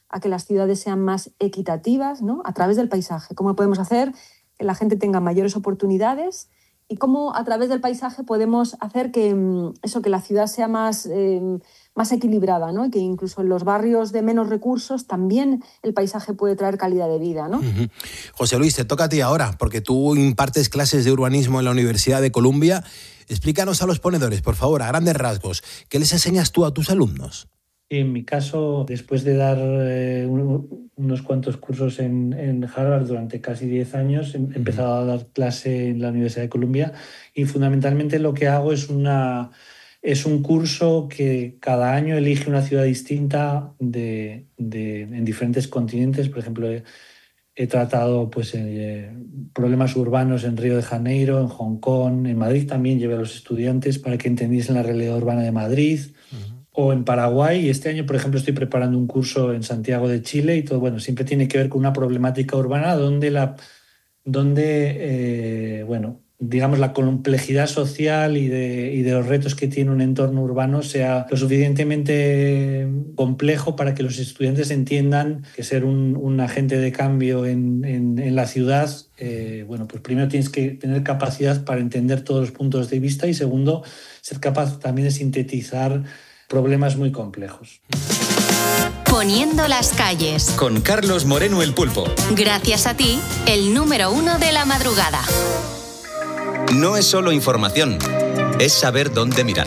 a que las ciudades sean más equitativas, ¿no? A través del paisaje. ¿Cómo podemos hacer que la gente tenga mayores oportunidades? Y cómo a través del paisaje podemos hacer que, eso, que la ciudad sea más, eh, más equilibrada, ¿no? Y que incluso en los barrios de menos recursos también el paisaje puede traer calidad de vida, ¿no? Uh-huh. José Luis, te toca a ti ahora, porque tú impartes clases de urbanismo en la Universidad de Columbia. Explícanos a los ponedores, por favor, a grandes rasgos, ¿qué les enseñas tú a tus alumnos? En mi caso, después de dar eh, un, unos cuantos cursos en, en Harvard durante casi diez años, he empezado a dar clase en la Universidad de Columbia y fundamentalmente lo que hago es, una, es un curso que cada año elige una ciudad distinta de, de, en diferentes continentes. Por ejemplo, he, he tratado pues, eh, problemas urbanos en Río de Janeiro, en Hong Kong, en Madrid también llevé a los estudiantes para que entendiesen la realidad urbana de Madrid. Uh-huh. O en Paraguay, y este año, por ejemplo, estoy preparando un curso en Santiago de Chile y todo, bueno, siempre tiene que ver con una problemática urbana donde, la, donde eh, bueno, digamos, la complejidad social y de, y de los retos que tiene un entorno urbano sea lo suficientemente complejo para que los estudiantes entiendan que ser un, un agente de cambio en, en, en la ciudad, eh, bueno, pues primero tienes que tener capacidad para entender todos los puntos de vista y segundo, ser capaz también de sintetizar problemas muy complejos. Poniendo las calles. Con Carlos Moreno el Pulpo. Gracias a ti, el número uno de la madrugada. No es solo información, es saber dónde mirar.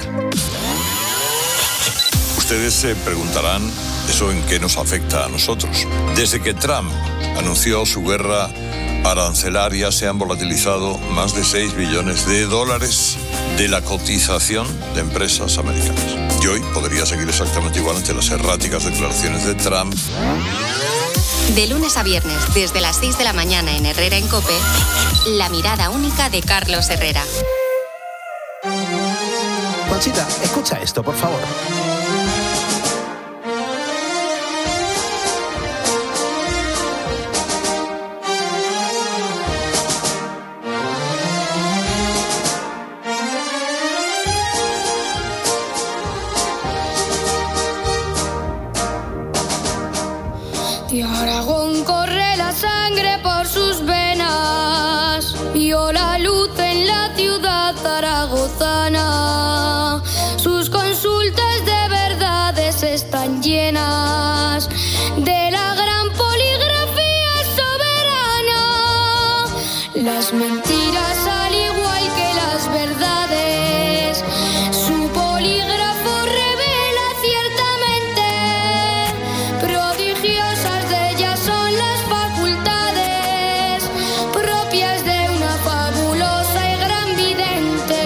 Ustedes se preguntarán, ¿eso en qué nos afecta a nosotros? Desde que Trump anunció su guerra arancelaria se han volatilizado más de seis billones de dólares de la cotización de empresas americanas. Y hoy podría seguir exactamente igual ante las erráticas declaraciones de Trump. De lunes a viernes, desde las seis de la mañana en Herrera en COPE, la mirada única de Carlos Herrera. Conchita, escucha esto, por favor. De Aragón corre la sangre por sus venas, vio la luz en la ciudad zaragozana. Sus consultas de verdades están llenas de la gran poligrafía soberana. Las mentiras al igual que las verdades, su polígrafo revela ciertamente prodigiosas de ellas son las facultades propias de una fabulosa y gran vidente.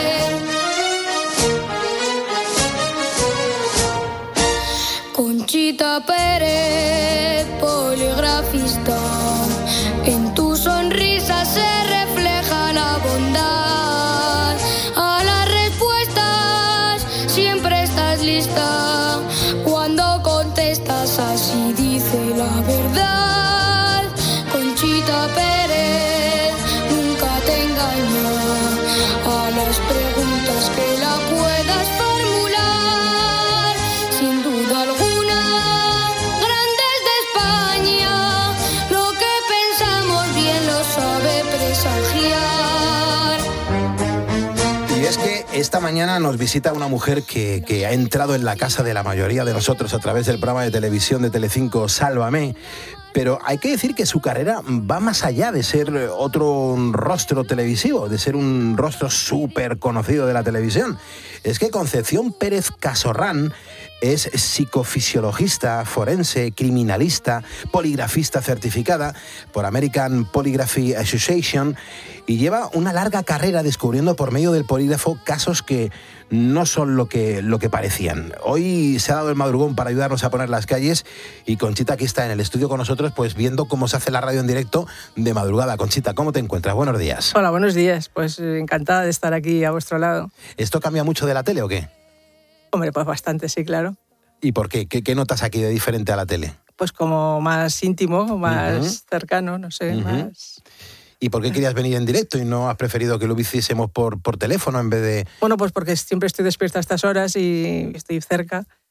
Conchita Pérez, poligrafista, en tu sonrisa se refleja la bondad. A las respuestas siempre estás lista. Cuando contestas así dice la verdad. Conchita Pérez nunca te engaña a las preguntas que la puedas formular. Sin duda alguna, grandes de España, lo que pensamos bien lo sabe presagiar. Y es que esta mañana nos visita una mujer que, que ha entrado en la casa de la mayoría de nosotros a través del programa de televisión de Telecinco Sálvame, pero hay que decir que su carrera va más allá de ser otro rostro televisivo, de ser un rostro súper conocido de la televisión. Es que Concepción Pérez Casorrán es psicofisiologista, forense, criminalista, poligrafista certificada por American Polygraphy Association y lleva una larga carrera descubriendo por medio del polígrafo casos que no son lo que, lo que parecían. Hoy se ha dado el madrugón para ayudarnos a poner las calles y Conchita aquí está en el estudio con nosotros pues viendo cómo se hace la radio en directo de madrugada. Conchita, ¿cómo te encuentras? Buenos días. Hola, buenos días. Pues encantada de estar aquí a vuestro lado. ¿Esto cambia mucho de la tele o qué? Hombre, pues bastante, sí, claro. ¿Y por qué? ¿Qué, qué notas aquí de diferente a la tele? Pues como más íntimo, más uh-huh. cercano, no sé, uh-huh. más... ¿Y por qué querías venir en directo y no has preferido que lo hiciésemos por, por teléfono en vez de...? Bueno, pues porque siempre estoy despierta a estas horas y estoy cerca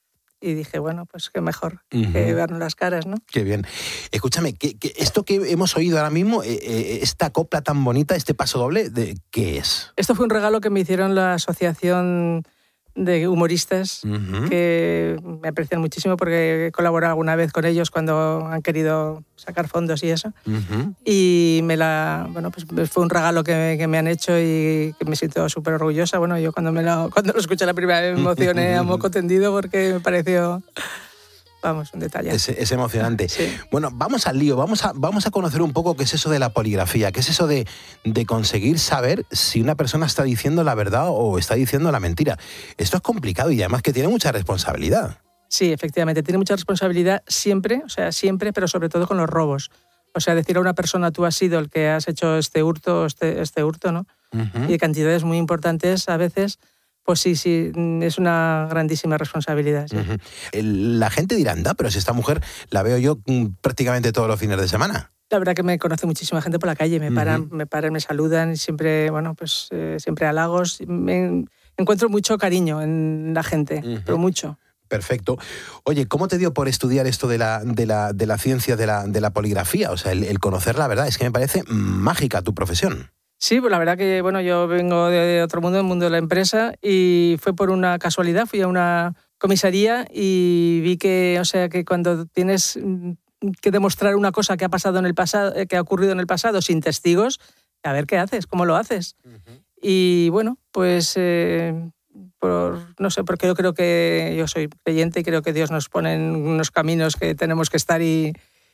y dije, bueno, pues qué mejor Ujú. que vernos las caras, ¿no? Qué bien. Escúchame, ¿qué, qué- esto que hemos oído ahora mismo, eh, eh, esta copla tan bonita, este paso doble, de, ¿qué es? Esto fue un regalo que me hicieron la Asociación de Humoristas, Ujú. que me aprecian muchísimo porque he colaborado alguna vez con ellos cuando han querido sacar fondos y eso. Ujú. Y me la, bueno, pues fue un regalo que, que me han hecho y que me siento súper orgullosa. Bueno, yo cuando, me lo, cuando lo escuché la primera vez me emocioné a moco tendido porque me pareció, vamos, un detalle. Es, es emocionante. Bueno, vamos al lío, vamos a, vamos a conocer un poco qué es eso de la poligrafía, qué es eso de, de conseguir saber si una persona está diciendo la verdad o está diciendo la mentira. Esto es complicado y además que tiene mucha responsabilidad. Sí, efectivamente, tiene mucha responsabilidad siempre, o sea, siempre, pero sobre todo con los robos. O sea, decir a una persona, tú has sido el que has hecho este hurto, este, este hurto, ¿no? Ujú. Y de cantidades muy importantes a veces, pues sí, sí, es una grandísima responsabilidad. Sí. Ujú. El- La gente dirá, anda, pero si esta mujer la veo yo mm, prácticamente todos los fines de semana. La verdad que me conoce muchísima gente por la calle, me paran, Ujú. me paran, me saludan y siempre, bueno, pues eh, siempre halagos. Me encuentro mucho cariño en la gente, Ujú. pero mucho. Perfecto. Oye, ¿cómo te dio por estudiar esto de la, de la, de la ciencia de la, de la poligrafía? O sea, el, el conocer la verdad, es que me parece mágica tu profesión. Sí, pues la verdad que bueno, yo vengo de otro mundo, del mundo de la empresa, y fue por una casualidad, fui a una comisaría y vi que, o sea, que cuando tienes mm, que demostrar una cosa que ha pasado en el pasado, eh, que ha ocurrido en el pasado sin testigos, a ver qué haces, cómo lo haces. Y bueno, pues eh, por, no sé, porque yo creo que yo soy creyente y creo que Dios nos pone en unos caminos que tenemos que estar y,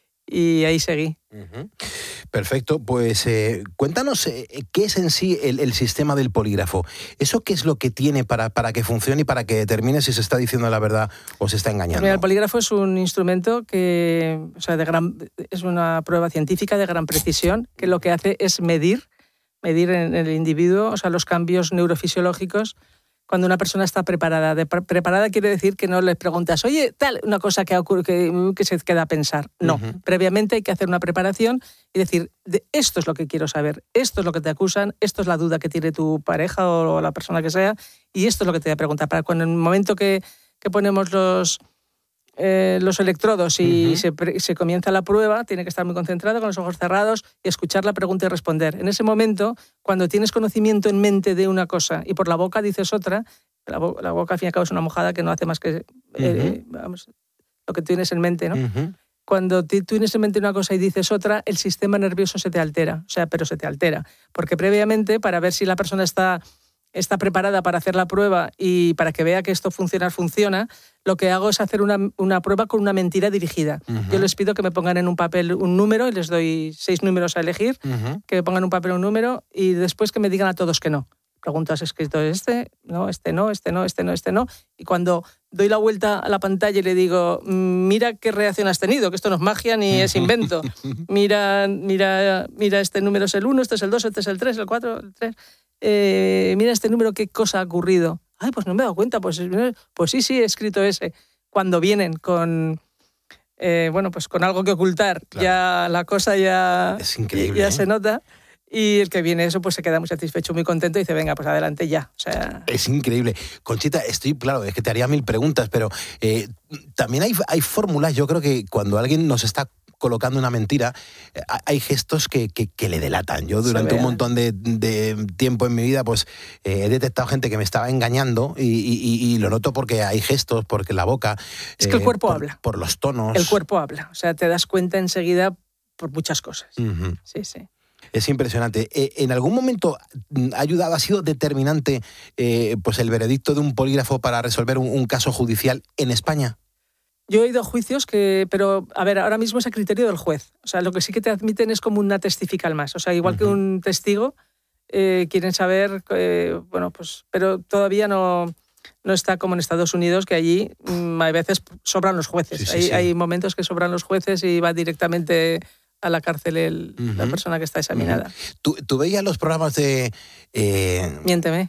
y ahí seguí. Ujú. Perfecto, pues eh, cuéntanos eh, qué es en sí el, el sistema del polígrafo. ¿Eso qué es lo que tiene para, para que funcione y para que determine si se está diciendo la verdad o se está Pues engañando? mira, el polígrafo es un instrumento que, o sea, de gran, es una prueba científica de gran precisión que lo que hace es medir, medir en el individuo, o sea, los cambios neurofisiológicos cuando una persona está preparada. De pre- preparada quiere decir que no le preguntas, oye, tal, una cosa que, ocurre, que, que se queda a pensar. No, Ujú. previamente hay que hacer una preparación y decir, de, esto es lo que quiero saber, esto es lo que te acusan, esto es la duda que tiene tu pareja o la persona que sea, y esto es lo que te voy a preguntar. Para cuando en el momento que, que ponemos los... Eh, los electrodos y Ujú. se, pre- se comienza la prueba, tiene que estar muy concentrado con los ojos cerrados y escuchar la pregunta y responder. En ese momento, cuando tienes conocimiento en mente de una cosa y por la boca dices otra, la, bo- la boca al fin y al cabo es una mojada que no hace más que eh, vamos, lo que tienes en mente, ¿no? Ujú. Cuando ti- tú tienes en mente una cosa y dices otra, el sistema nervioso se te altera, o sea, pero se te altera. Porque previamente, para ver si la persona está, está preparada para hacer la prueba y para que vea que esto funciona, funciona, lo que hago es hacer una, una prueba con una mentira dirigida. Ujú. Yo les pido que me pongan en un papel un número y les doy seis números a elegir, Ujú. que me pongan en un papel un número y después que me digan a todos que no. Pregunto, ¿has escrito este? No, este no, este no, este no, este no. Y cuando doy la vuelta a la pantalla y le digo, "Mm, mira qué reacción has tenido, que esto no es magia ni es invento. Mira, mira, mira, este número es el uno, este es el dos, este es el tres, el cuatro, el tres. Eh, mira este número, qué cosa ha ocurrido. Ay, pues no me he dado cuenta, pues, pues sí, sí, he escrito ese. Cuando vienen con... eh, bueno, pues con algo que ocultar, ya la cosa ya, Es increíble, ya ¿eh? se nota. Y el que viene eso, pues se queda muy satisfecho, muy contento y dice, venga, pues adelante ya. O sea, Es increíble. Conchita, estoy, claro, es que te haría mil preguntas, pero eh, también hay, hay fórmulas. Yo creo que cuando alguien nos está colocando una mentira, eh, hay gestos que, que, que le delatan. Yo durante Se un ve. montón de, de tiempo en mi vida, pues eh, he detectado gente que me estaba engañando y, y- y- y lo noto porque hay gestos, porque la boca... Es que el cuerpo por, habla. Por los tonos. el cuerpo habla. O sea, te das cuenta enseguida por muchas cosas. Ujú. Sí, sí. Es impresionante. Eh, ¿En algún momento mm, ha ayudado, ha sido determinante eh, pues el veredicto de un polígrafo para resolver un, un caso judicial en España? Yo he ido a juicios que, pero a ver, ahora mismo es a criterio del juez. O sea, lo que sí que te admiten es como una testifical más. O sea, igual que un testigo, eh, quieren saber, eh, bueno, pues, pero todavía no, no está como en Estados Unidos, que allí mm, hay veces sobran los jueces. Sí, sí, hay, sí. hay momentos que sobran los jueces y va directamente a la cárcel el- la Ujú. persona que está examinada. ¿Tú, tú veías los programas de... eh, Miénteme.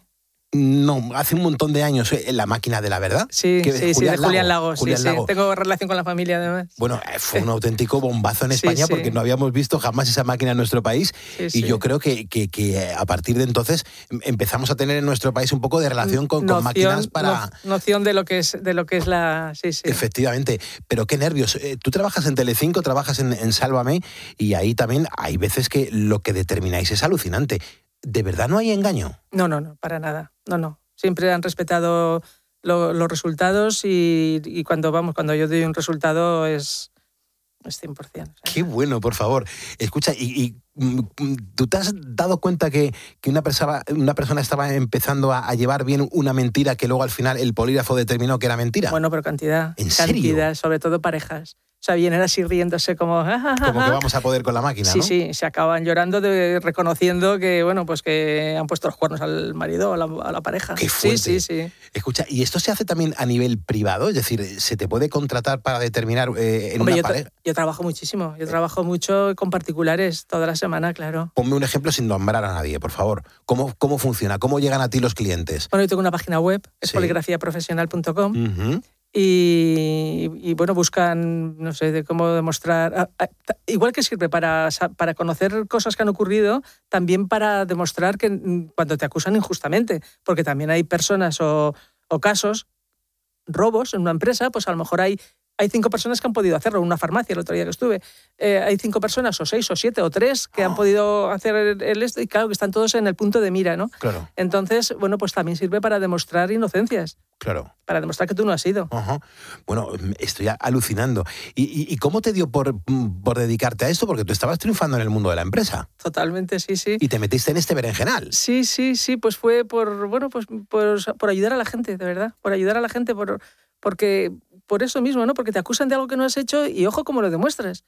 No, hace un montón de años, eh, La máquina de la verdad. Sí, que, sí, Julián sí, de Julián Lago, Lago. Julián sí, Lago. sí. Tengo relación con la familia, además. Bueno, fue un auténtico bombazo en España, sí, sí. porque no habíamos visto jamás esa máquina en nuestro país. Sí, y sí. yo creo que, que, que a partir de entonces empezamos a tener en nuestro país un poco de relación con, noción, con máquinas para... no, noción de lo que es de lo que es la... Sí, sí. Efectivamente, pero qué nervios. Eh, Tú trabajas en Telecinco, trabajas en, en Sálvame, y ahí también hay veces que lo que determináis es alucinante. ¿De verdad no hay engaño? No, no, no, para nada. No, no. Siempre han respetado lo, los resultados y, y cuando vamos, cuando yo doy un resultado es, es cien por ciento. O sea. Qué bueno, por favor. Escucha, y, y ¿tú te has dado cuenta que, que una, persona, una persona estaba empezando a, a llevar bien una mentira que luego al final el polígrafo determinó que era mentira? Bueno, pero cantidad. ¿En cantidad, serio? sobre todo parejas. O sea, vienen así riéndose como... Ja, ja, ja, Como que ja. vamos a poder con la máquina, Sí, ¿no? sí, se acaban llorando, de, reconociendo que, bueno, pues que han puesto los cuernos al marido, a la, a la pareja. Qué fuerte. Sí, sí, sí. Escucha, ¿y esto se hace también a nivel privado? Es decir, ¿se te puede contratar para determinar eh, en Hombre, una yo, tra- pareja? yo trabajo muchísimo, yo trabajo mucho con particulares toda la semana, claro. Ponme un ejemplo sin nombrar a nadie, por favor. ¿Cómo, cómo funciona? ¿Cómo llegan a ti los clientes? Bueno, yo tengo una página web, es Sí. poligrafía profesional punto com. Ujú. Y, y, bueno, buscan, no sé, de cómo demostrar... a- a- igual que sirve para, sa- para conocer cosas que han ocurrido, también para demostrar que mm, cuando te acusan injustamente, porque también hay personas o, o casos, robos en una empresa, pues a lo mejor hay, hay cinco personas que han podido hacerlo, en una farmacia el otro día que estuve, eh, hay cinco personas o seis o siete o tres que han podido hacer el, el esto y claro que están todos en el punto de mira, ¿no? Claro, Entonces, bueno, pues también sirve para demostrar inocencias, claro. para demostrar que tú no has sido. Ajá. Bueno, estoy alucinando. ¿Y, y, y cómo te dio por, por dedicarte a esto? Porque tú estabas triunfando en el mundo de la empresa. Totalmente, sí, sí. Y te metiste en este berenjenal. Sí, sí, sí, pues fue por, bueno, pues por, por ayudar a la gente, de verdad, por ayudar a la gente, por, porque, por eso mismo, ¿no? Porque te acusan de algo que no has hecho y ojo cómo lo demuestras.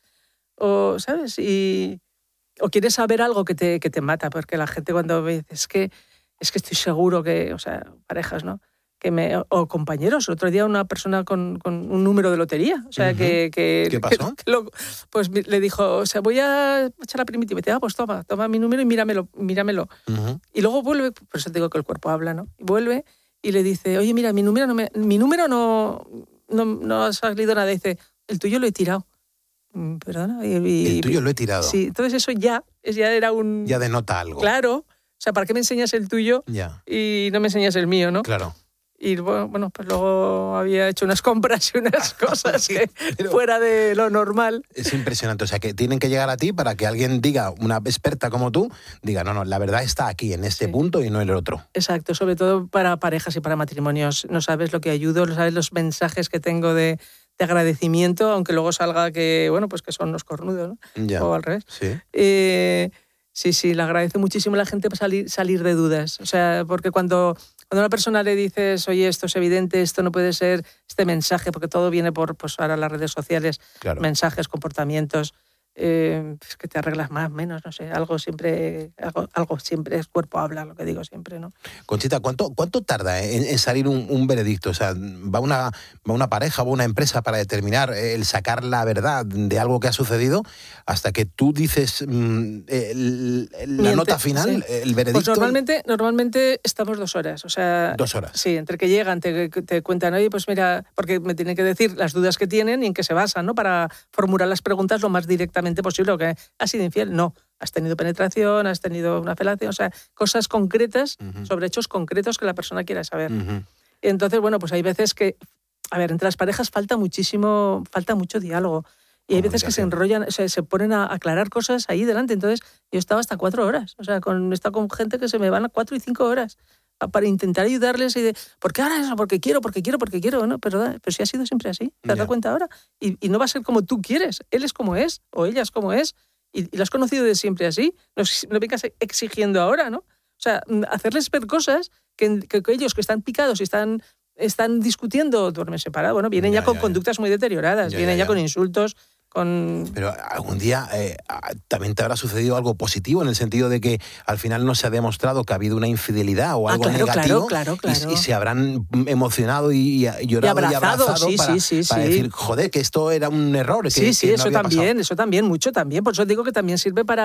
O, ¿sabes? Y, o quieres saber algo que te, que te mata, porque la gente cuando me dice, es que, es que estoy seguro que, o sea, parejas, ¿no? Que me, o compañeros, otro día una persona con, con un número de lotería, o sea, Ujú. que, que... ¿Qué pasó? que lo- pues le dijo, o sea, voy a echar la primitiva, y te, ah, pues toma, toma mi número y míramelo, míramelo. Ujú. Y luego vuelve, por eso te digo que el cuerpo habla, ¿no? Y vuelve y le dice, oye, mira, mi número no, me, mi número no, no, no ha salido nada. Dice, el tuyo lo he tirado. Mm, ¿Perdona? Y, y- El tuyo lo he tirado. Sí, entonces eso ya, es- ya era un... Ya denota algo. Claro. O sea, ¿para qué me enseñas el tuyo Ya, y no me enseñas el mío, no? claro. Y bueno, bueno, pues luego había hecho unas compras y unas cosas que Pero- fuera de lo normal. Es impresionante. O sea, que tienen que llegar a ti para que alguien diga, una experta como tú, diga, no, no, la verdad está aquí, en este Sí. punto y no en el otro. Exacto, sobre todo para parejas y para matrimonios. No sabes lo que ayudo, no sabes los mensajes que tengo de, de agradecimiento, aunque luego salga que, bueno, pues que son los cornudos, ¿no? Ya. O al revés. Sí. Eh, sí, sí, le agradece muchísimo a la gente para salir, salir de dudas. O sea, porque cuando, cuando a una persona le dices, oye, esto es evidente, esto no puede ser, este mensaje, porque todo viene por, pues ahora las redes sociales, Claro. mensajes, comportamientos, eh, es que te arreglas más, menos, no sé, algo siempre, algo, algo siempre es cuerpo habla, lo que digo siempre, ¿no? Conchita, ¿cuánto, cuánto tarda en, en salir un, un veredicto? O sea, ¿va una, va una pareja o una empresa para determinar el sacar la verdad de algo que ha sucedido hasta que tú dices mm, el- la Miente, nota final, sí. el veredicto? Pues normalmente, normalmente estamos dos horas, o sea... Dos horas. Sí, entre que llegan, te, te cuentan, oye, pues mira, porque me tienen que decir las dudas que tienen y en qué se basan, ¿no? Para formular las preguntas lo más directamente posible. ¿O que has sido infiel? No. Has tenido penetración, has tenido una felación, o sea, cosas concretas Ujú. sobre hechos concretos que la persona quiera saber. Ujú. Entonces, bueno, pues hay veces que, a ver, entre las parejas falta muchísimo, falta mucho diálogo. Y hay veces que se enrollan, o sea, se ponen a aclarar cosas ahí delante. Entonces, yo estaba hasta cuatro horas. O sea, con, he estado con gente que se me van a cuatro y cinco horas a- para intentar ayudarles y de, ¿por qué ahora eso? Porque quiero, porque quiero, porque quiero, ¿no? Pero, da- pero si ha sido siempre así, ¿te has dado Ya. cuenta ahora? Y, y no va a ser como tú quieres. Él es como es, o ella es como es. Y, y lo has conocido de siempre así. No, no vengas exigiendo ahora, ¿no? O sea, mm, hacerles ver cosas que, que- que ellos que están picados y están, están discutiendo, duermen separados, bueno, vienen ya, Ya, con ya, ya. conductas muy deterioradas, Ya, vienen ya, ya, ya. con insultos, con... Pero algún día eh, también te habrá sucedido algo positivo en el sentido de que al final no se ha demostrado que ha habido una infidelidad o Ah, algo claro, negativo claro, claro, y- claro. Y, se habrán emocionado y, y llorado y abrazado, abrazado, sí, para, sí, sí, para sí. decir, joder, que esto era un error. Que, Sí, sí, que no eso había también, pasado. eso también, mucho también. Por eso digo que también sirve para,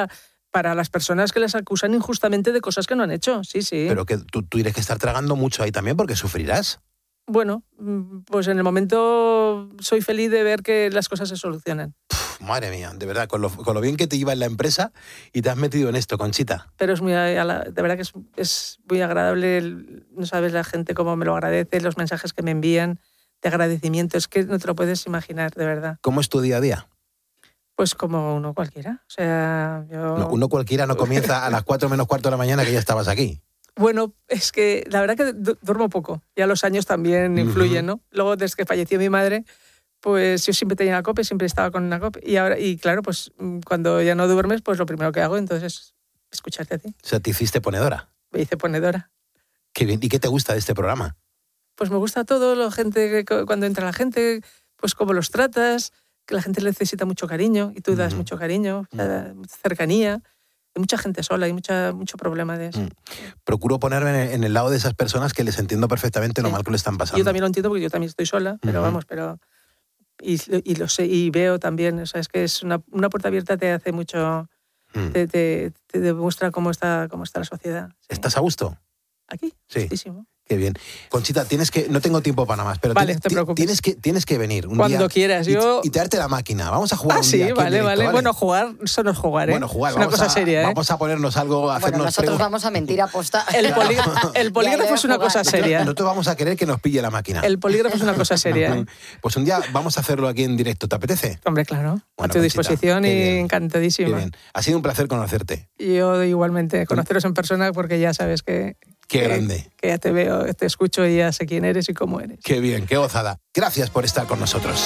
para las personas que les acusan injustamente de cosas que no han hecho, sí, sí. Pero que tú, tú tienes que estar tragando mucho ahí también porque sufrirás. Bueno, pues en el momento soy feliz de ver que las cosas se solucionan. Uf, madre mía, de verdad, con lo, con lo bien que te iba en la empresa y te has metido en esto, Conchita. Pero es muy, de verdad que es, es muy agradable, no sabes la gente cómo me lo agradece, los mensajes que me envían de agradecimiento, es que no te lo puedes imaginar, de verdad. ¿Cómo es tu día a día? Pues como uno cualquiera, o sea, yo... No, uno cualquiera no comienza a las cuatro menos cuarto de la mañana que ya estabas aquí. Bueno, es que la verdad que du- duermo poco. Ya los años también influyen, ¿no? Luego, desde que falleció mi madre, pues yo siempre tenía la COPE, siempre estaba con una COPE. Y ahora, y claro, pues cuando ya no duermes, pues lo primero que hago entonces es escucharte a ti. O sea, te hiciste ponedora. Me hice ponedora. Qué bien. ¿Y qué te gusta de este programa? Pues me gusta todo, la gente, que- cuando entra la gente, pues cómo los tratas, que la gente necesita mucho cariño y tú das mucho cariño, o sea, cercanía. Hay mucha gente sola, hay mucha, mucho problema de eso. Mm. Procuro ponerme en el, en el lado de esas personas que les entiendo perfectamente lo mal que lo están pasando. Yo también lo entiendo porque yo también estoy sola, pero Ujú. vamos, pero... Y, y lo sé, y veo también, o sea, es que es una, una puerta abierta te hace mucho... Mm. Te, te, te demuestra cómo está, cómo está la sociedad. ¿Estás a gusto? ¿Aquí? Sí. Justísimo. Qué bien. Conchita, tienes que... No tengo tiempo para nada más, pero Vale, tienes, te ti- preocupes. tienes, que, tienes que venir un Cuando día quieras, y, yo- y traerte la máquina. Vamos a jugar Ah, un sí, día aquí en vale, directo, vale. Bueno, jugar, eso no es jugar, ¿eh? Bueno, jugar. Es una vamos cosa a, seria, ¿eh? Vamos a ponernos algo, a hacernos Bueno, nosotros preguntas. vamos a mentir aposta. El, polí- el polígrafo es una cosa seria. No te vamos a querer que nos pille la máquina. El polígrafo es una cosa seria, ¿eh? Pues un día vamos a hacerlo aquí en directo. ¿Te apetece? Hombre, claro. Bueno, a tu Conchita, disposición qué y bien. Qué encantadísima. bien. Ha sido un placer conocerte. Y yo igualmente, conoceros en persona porque ya sabes que... Qué que- grande. Que ya te veo, te escucho y ya sé quién eres y cómo eres. Qué bien, qué gozada. Gracias por estar con nosotros.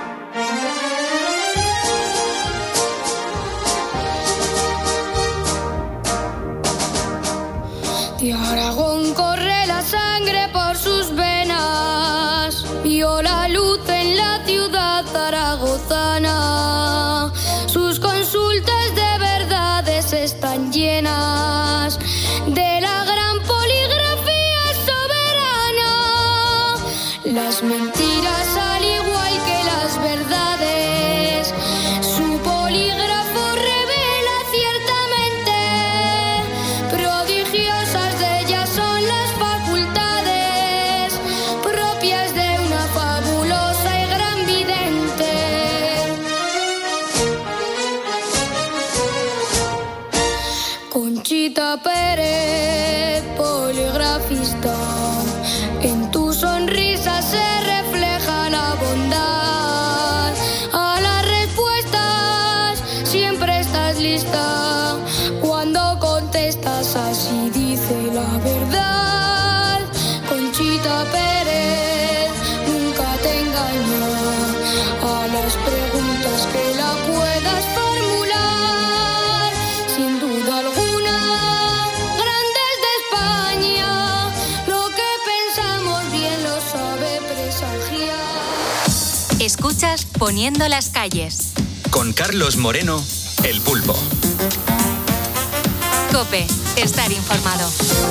De Aragón corre la sangre por sus venas, vio la luz en la ciudad zaragozana. Sus consultas de verdades están llenas de la gran poligrafía soberana. Las mentiras al igual que las verdades, su polígrafo revela ciertamente. Prodigiosas de ellas son las facultades propias de una fabulosa y gran vidente. Conchita Pérez, poligrafista, en tu sonrisa se refleja la bondad. A las respuestas siempre estás lista. Cuando contestas así dice la verdad. Conchita Pérez nunca te engañó a las preguntas que la puedas formular. Sin duda alguna, grandes de España, lo que pensamos bien lo sabe presagiar. Escuchas Poniendo las calles. Con Carlos Moreno, El Pulpo. COPE. Estar informado.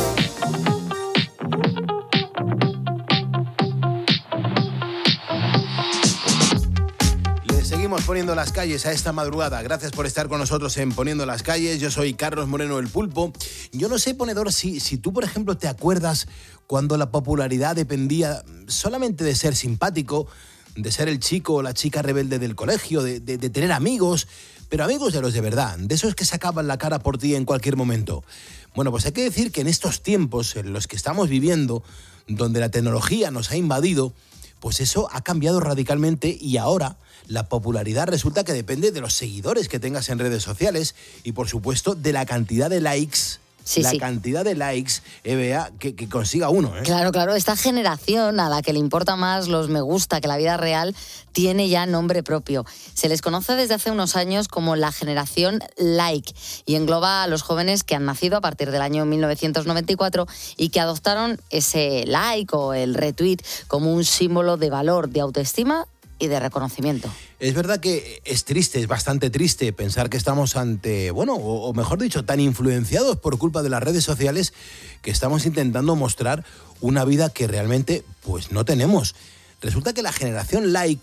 Le seguimos poniendo las calles a esta madrugada. Gracias por estar con nosotros en Poniendo las calles. Yo soy Carlos Moreno, El Pulpo. Yo no sé, ponedor, si, si tú, por ejemplo, te acuerdas cuando la popularidad dependía solamente de ser simpático, de ser el chico o la chica rebelde del colegio, de, de, de tener amigos, pero amigos de los de verdad, de esos que sacaban la cara por ti en cualquier momento. Bueno, pues hay que decir que en estos tiempos en los que estamos viviendo, donde la tecnología nos ha invadido, pues eso ha cambiado radicalmente y ahora la popularidad resulta que depende de los seguidores que tengas en redes sociales y, por supuesto, de la cantidad de likes, Sí, la sí. cantidad de likes, eh, Bea, que, que consiga uno. ¿eh? Claro, claro, esta generación a la que le importa más los me gusta que la vida real tiene ya nombre propio. Se les conoce desde hace unos años como la generación like y engloba a los jóvenes que han nacido a partir del año mil novecientos noventa y cuatro y que adoptaron ese like o el retweet como un símbolo de valor, de autoestima y de reconocimiento. Es verdad que es triste, es bastante triste pensar que estamos ante, bueno, o, o mejor dicho, tan influenciados por culpa de las redes sociales que estamos intentando mostrar una vida que realmente pues no tenemos. Resulta que la generación like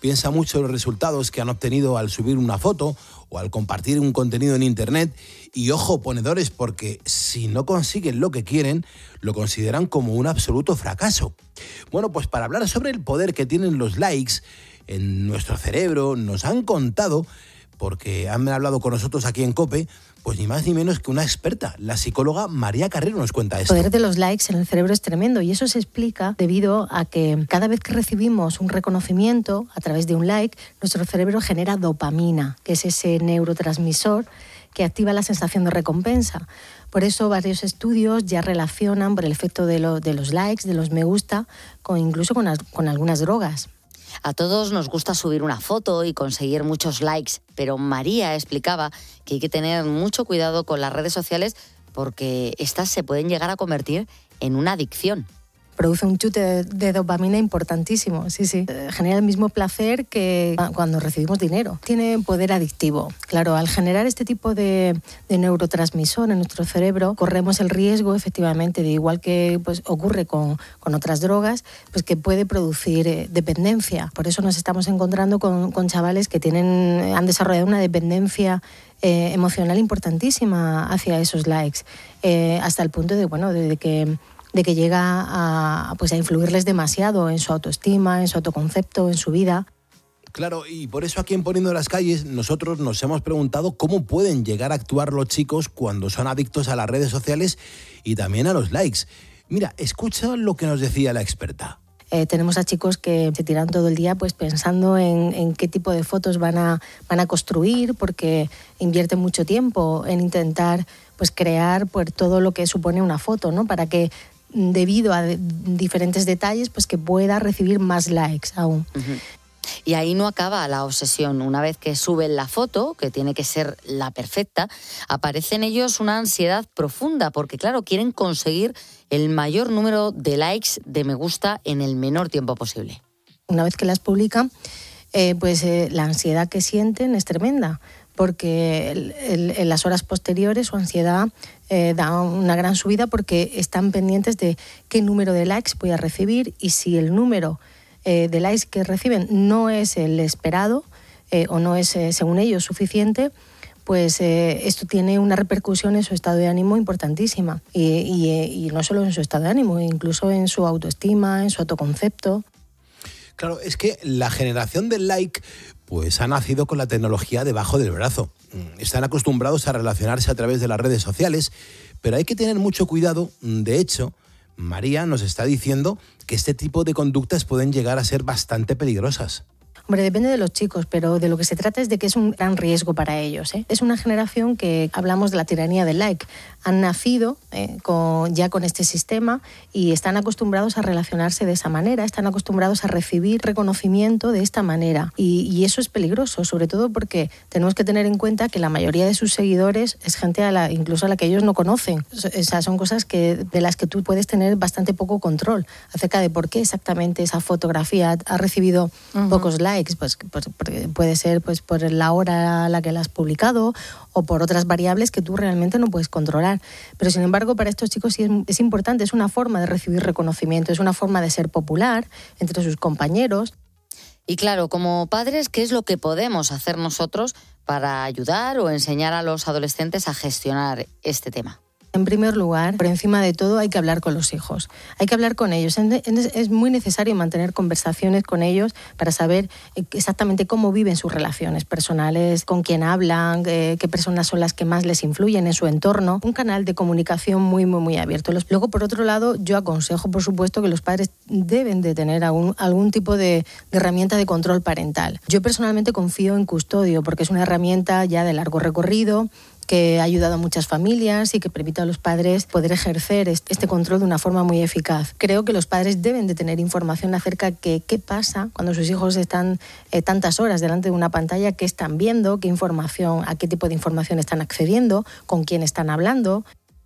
piensa mucho en los resultados que han obtenido al subir una foto o al compartir un contenido en internet. Y ojo, ponedores, porque si no consiguen lo que quieren, lo consideran como un absoluto fracaso. Bueno, pues para hablar sobre el poder que tienen los likes en nuestro cerebro, nos han contado, porque han hablado con nosotros aquí en COPE, pues ni más ni menos que una experta, la psicóloga María Carrero nos cuenta esto. El poder de los likes en el cerebro es tremendo y eso se explica debido a que cada vez que recibimos un reconocimiento a través de un like, nuestro cerebro genera dopamina, que es ese neurotransmisor que activa la sensación de recompensa. Por eso varios estudios ya relacionan por el efecto de, lo, de los likes, de los me gusta, con, incluso con, con algunas drogas. A todos nos gusta subir una foto y conseguir muchos likes, pero María explicaba que hay que tener mucho cuidado con las redes sociales porque estas se pueden llegar a convertir en una adicción. Produce un chute de, de dopamina importantísimo, sí, sí. Genera el mismo placer que cuando recibimos dinero. Tiene poder adictivo. Claro, al generar este tipo de, de neurotransmisor en nuestro cerebro, corremos el riesgo, efectivamente, de igual que pues, ocurre con, con otras drogas, pues que puede producir eh, dependencia. Por eso nos estamos encontrando con, con chavales que tienen, han desarrollado una dependencia eh, emocional importantísima hacia esos likes, eh, hasta el punto de, bueno, de, de que de que llega a, pues a influirles demasiado en su autoestima, en su autoconcepto, en su vida. Claro, y por eso aquí en Poniendo las Calles nosotros nos hemos preguntado cómo pueden llegar a actuar los chicos cuando son adictos a las redes sociales y también a los likes. Mira, escucha lo que nos decía la experta. Eh, tenemos a chicos que se tiran todo el día pues pensando en, en qué tipo de fotos van a, van a construir, porque invierten mucho tiempo en intentar pues crear pues, todo lo que supone una foto, ¿no? Para que debido a de, diferentes detalles, pues que pueda recibir más likes aún. Uh-huh. Y ahí no acaba la obsesión. Una vez que suben la foto, que tiene que ser la perfecta, aparece en ellos una ansiedad profunda, porque claro, quieren conseguir el mayor número de likes, de me gusta, en el menor tiempo posible. Una vez que las publican, eh, pues eh, la ansiedad que sienten es tremenda, porque el, el, en las horas posteriores su ansiedad eh, da una gran subida porque están pendientes de qué número de likes voy a recibir y si el número eh, de likes que reciben no es el esperado eh, o no es, eh, según ellos, suficiente, pues eh, esto tiene una repercusión en su estado de ánimo importantísima. Y, y, y no solo en su estado de ánimo, incluso en su autoestima, en su autoconcepto. Claro, es que la generación del like pues ha nacido con la tecnología debajo del brazo. Están acostumbrados a relacionarse a través de las redes sociales, pero hay que tener mucho cuidado. De hecho, María nos está diciendo que este tipo de conductas pueden llegar a ser bastante peligrosas. Hombre, depende de los chicos, pero de lo que se trata es de que es un gran riesgo para ellos, ¿eh? Es una generación que, hablamos de la tiranía del like, han nacido eh, con, ya con este sistema y están acostumbrados a relacionarse de esa manera, están acostumbrados a recibir reconocimiento de esta manera. Y, y eso es peligroso, sobre todo porque tenemos que tener en cuenta que la mayoría de sus seguidores es gente a la, incluso a la que ellos no conocen. O sea, son cosas que, de las que tú puedes tener bastante poco control acerca de por qué exactamente esa fotografía ha recibido uh-huh. pocos likes. Pues, pues puede ser pues por la hora a la que la has publicado o por otras variables que tú realmente no puedes controlar. Pero sin embargo, para estos chicos sí es, es importante, es una forma de recibir reconocimiento, es una forma de ser popular entre sus compañeros. Y claro, como padres, ¿qué es lo que podemos hacer nosotros para ayudar o enseñar a los adolescentes a gestionar este tema? En primer lugar, por encima de todo, hay que hablar con los hijos. Hay que hablar con ellos. Es muy necesario mantener conversaciones con ellos para saber exactamente cómo viven sus relaciones personales, con quién hablan, qué personas son las que más les influyen en su entorno. Un canal de comunicación muy, muy, muy abierto. Luego, por otro lado, yo aconsejo, por supuesto, que los padres deben de tener algún, algún tipo de, de herramienta de control parental. Yo personalmente confío en Custodio porque es una herramienta ya de largo recorrido, que ha ayudado a muchas familias y que permite a los padres poder ejercer este control de una forma muy eficaz. Creo que los padres deben de tener información acerca de qué pasa cuando sus hijos están eh, tantas horas delante de una pantalla, qué están viendo, qué información, a qué tipo de información están accediendo, con quién están hablando.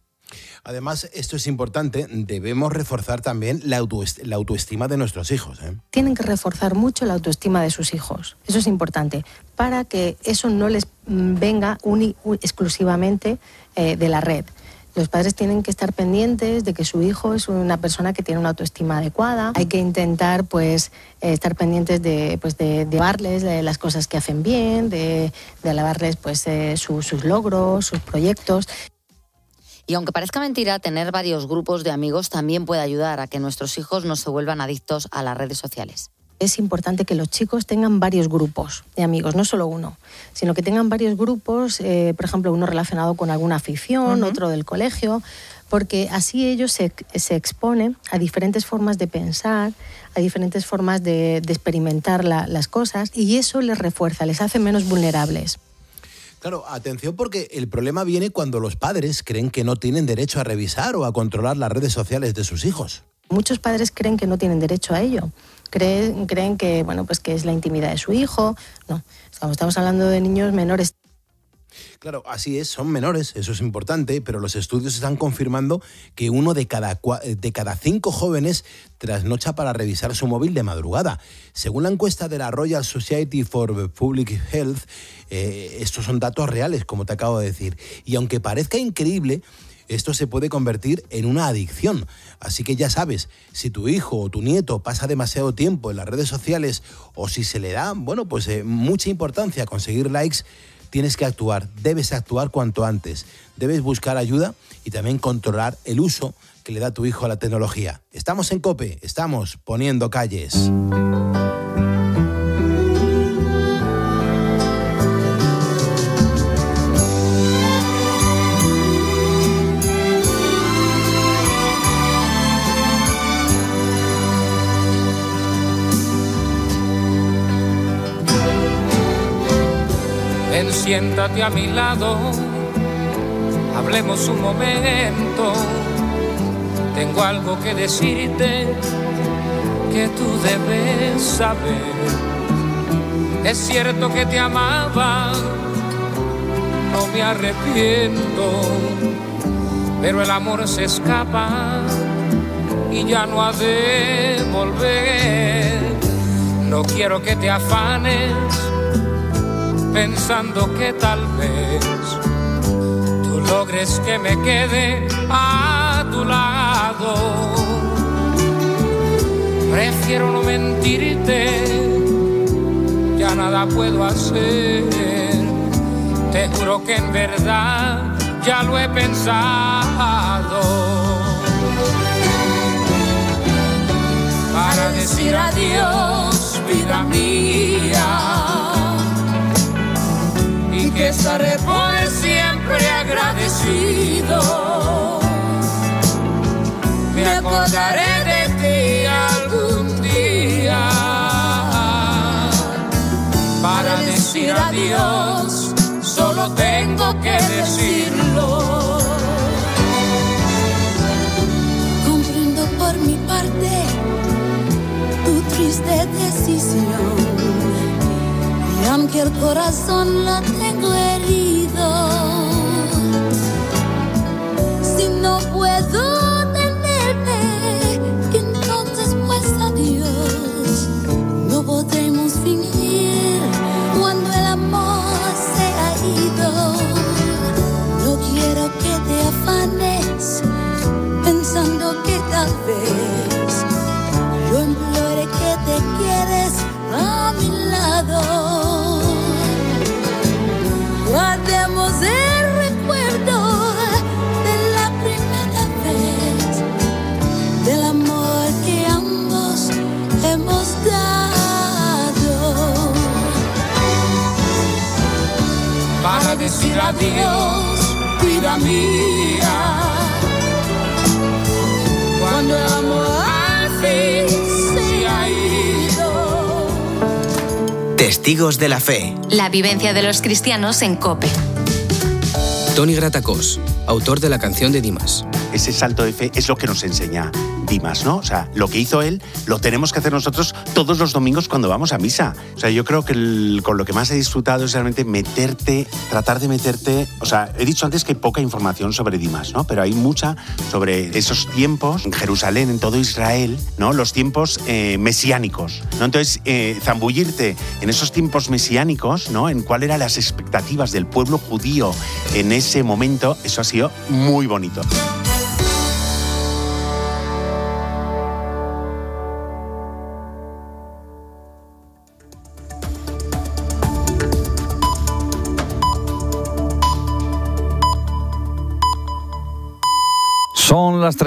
Además, esto es importante, debemos reforzar también la, autoest- la autoestima de nuestros hijos, ¿eh? Tienen que reforzar mucho la autoestima de sus hijos. Eso es importante, para que eso no les venga uni- exclusivamente eh, de la red. Los padres tienen que estar pendientes de que su hijo es una persona que tiene una autoestima adecuada. Hay que intentar pues eh, estar pendientes de pues de, de alabarles de las cosas que hacen bien, de, de alabarles pues eh, su, sus logros, sus proyectos. Y aunque parezca mentira, tener varios grupos de amigos también puede ayudar a que nuestros hijos no se vuelvan adictos a las redes sociales. Es importante que los chicos tengan varios grupos de amigos, no solo uno, sino que tengan varios grupos, eh, por ejemplo, uno relacionado con alguna afición, uh-huh. otro del colegio, porque así ellos se, se exponen a diferentes formas de pensar, a diferentes formas de, de experimentar la, las cosas, y eso les refuerza, les hace menos vulnerables. Claro, atención, porque el problema viene cuando los padres creen que no tienen derecho a revisar o a controlar las redes sociales de sus hijos. Muchos padres creen que no tienen derecho a ello. Creen, creen que, bueno, pues que es la intimidad de su hijo. No, estamos, estamos hablando de niños menores. Claro, así es, son menores, eso es importante, pero los estudios están confirmando que uno de cada, de cada cinco jóvenes trasnocha para revisar su móvil de madrugada. Según la encuesta de la Royal Society for Public Health, eh, estos son datos reales, como te acabo de decir. Y aunque parezca increíble, esto se puede convertir en una adicción. Así que ya sabes, si tu hijo o tu nieto pasa demasiado tiempo en las redes sociales o si se le da, bueno, pues eh, mucha importancia a conseguir likes, tienes que actuar, debes actuar cuanto antes. Debes buscar ayuda y también controlar el uso que le da tu hijo a la tecnología. Estamos en COPE, estamos poniendo calles. Ven, siéntate a mi lado, hablemos un momento. Tengo algo que decirte que tú debes saber. Es cierto que te amaba, no me arrepiento, pero el amor se escapa y ya no ha de volver. No quiero que te afanes pensando que tal vez tú logres que me quede a tu lado. Prefiero no mentirte, ya nada puedo hacer. Te juro que en verdad ya lo he pensado. Para decir adiós, vida mía, y que estaré por siempre agradecido. Me acordaré de ti algún día. Para decir adiós, solo tengo que decirlo. Comprendo por mi parte tu triste decisión, y aunque el corazón lo tengo herido, si no puedo tenerte, entonces pues adiós. No podremos fingir cuando el amor se ha ido. No quiero que te afanes pensando que tal vez yo implore que te quedes a mi lado. Guardemos el recuerdo de la primera vez, del amor que ambos hemos dado. Para decir adiós, vida mía, cuando el amor al fin se ha ido. Testigos de la fe. La vivencia de los cristianos en COPE. Toni Gratacós, autor de la canción de Dimas. ese salto de fe es lo que nos enseña Dimas, ¿no? O sea, lo que hizo él lo tenemos que hacer nosotros todos los domingos cuando vamos a misa. O sea, yo creo que el, con lo que más he disfrutado es realmente meterte, tratar de meterte... O sea, he dicho antes que hay poca información sobre Dimas, ¿no? Pero hay mucha sobre esos tiempos en Jerusalén, en todo Israel, ¿no? Los tiempos eh, mesiánicos, ¿no? Entonces, eh, zambullirte en esos tiempos mesiánicos, ¿no? En cuáles eran las expectativas del pueblo judío en ese momento, eso ha sido muy bonito.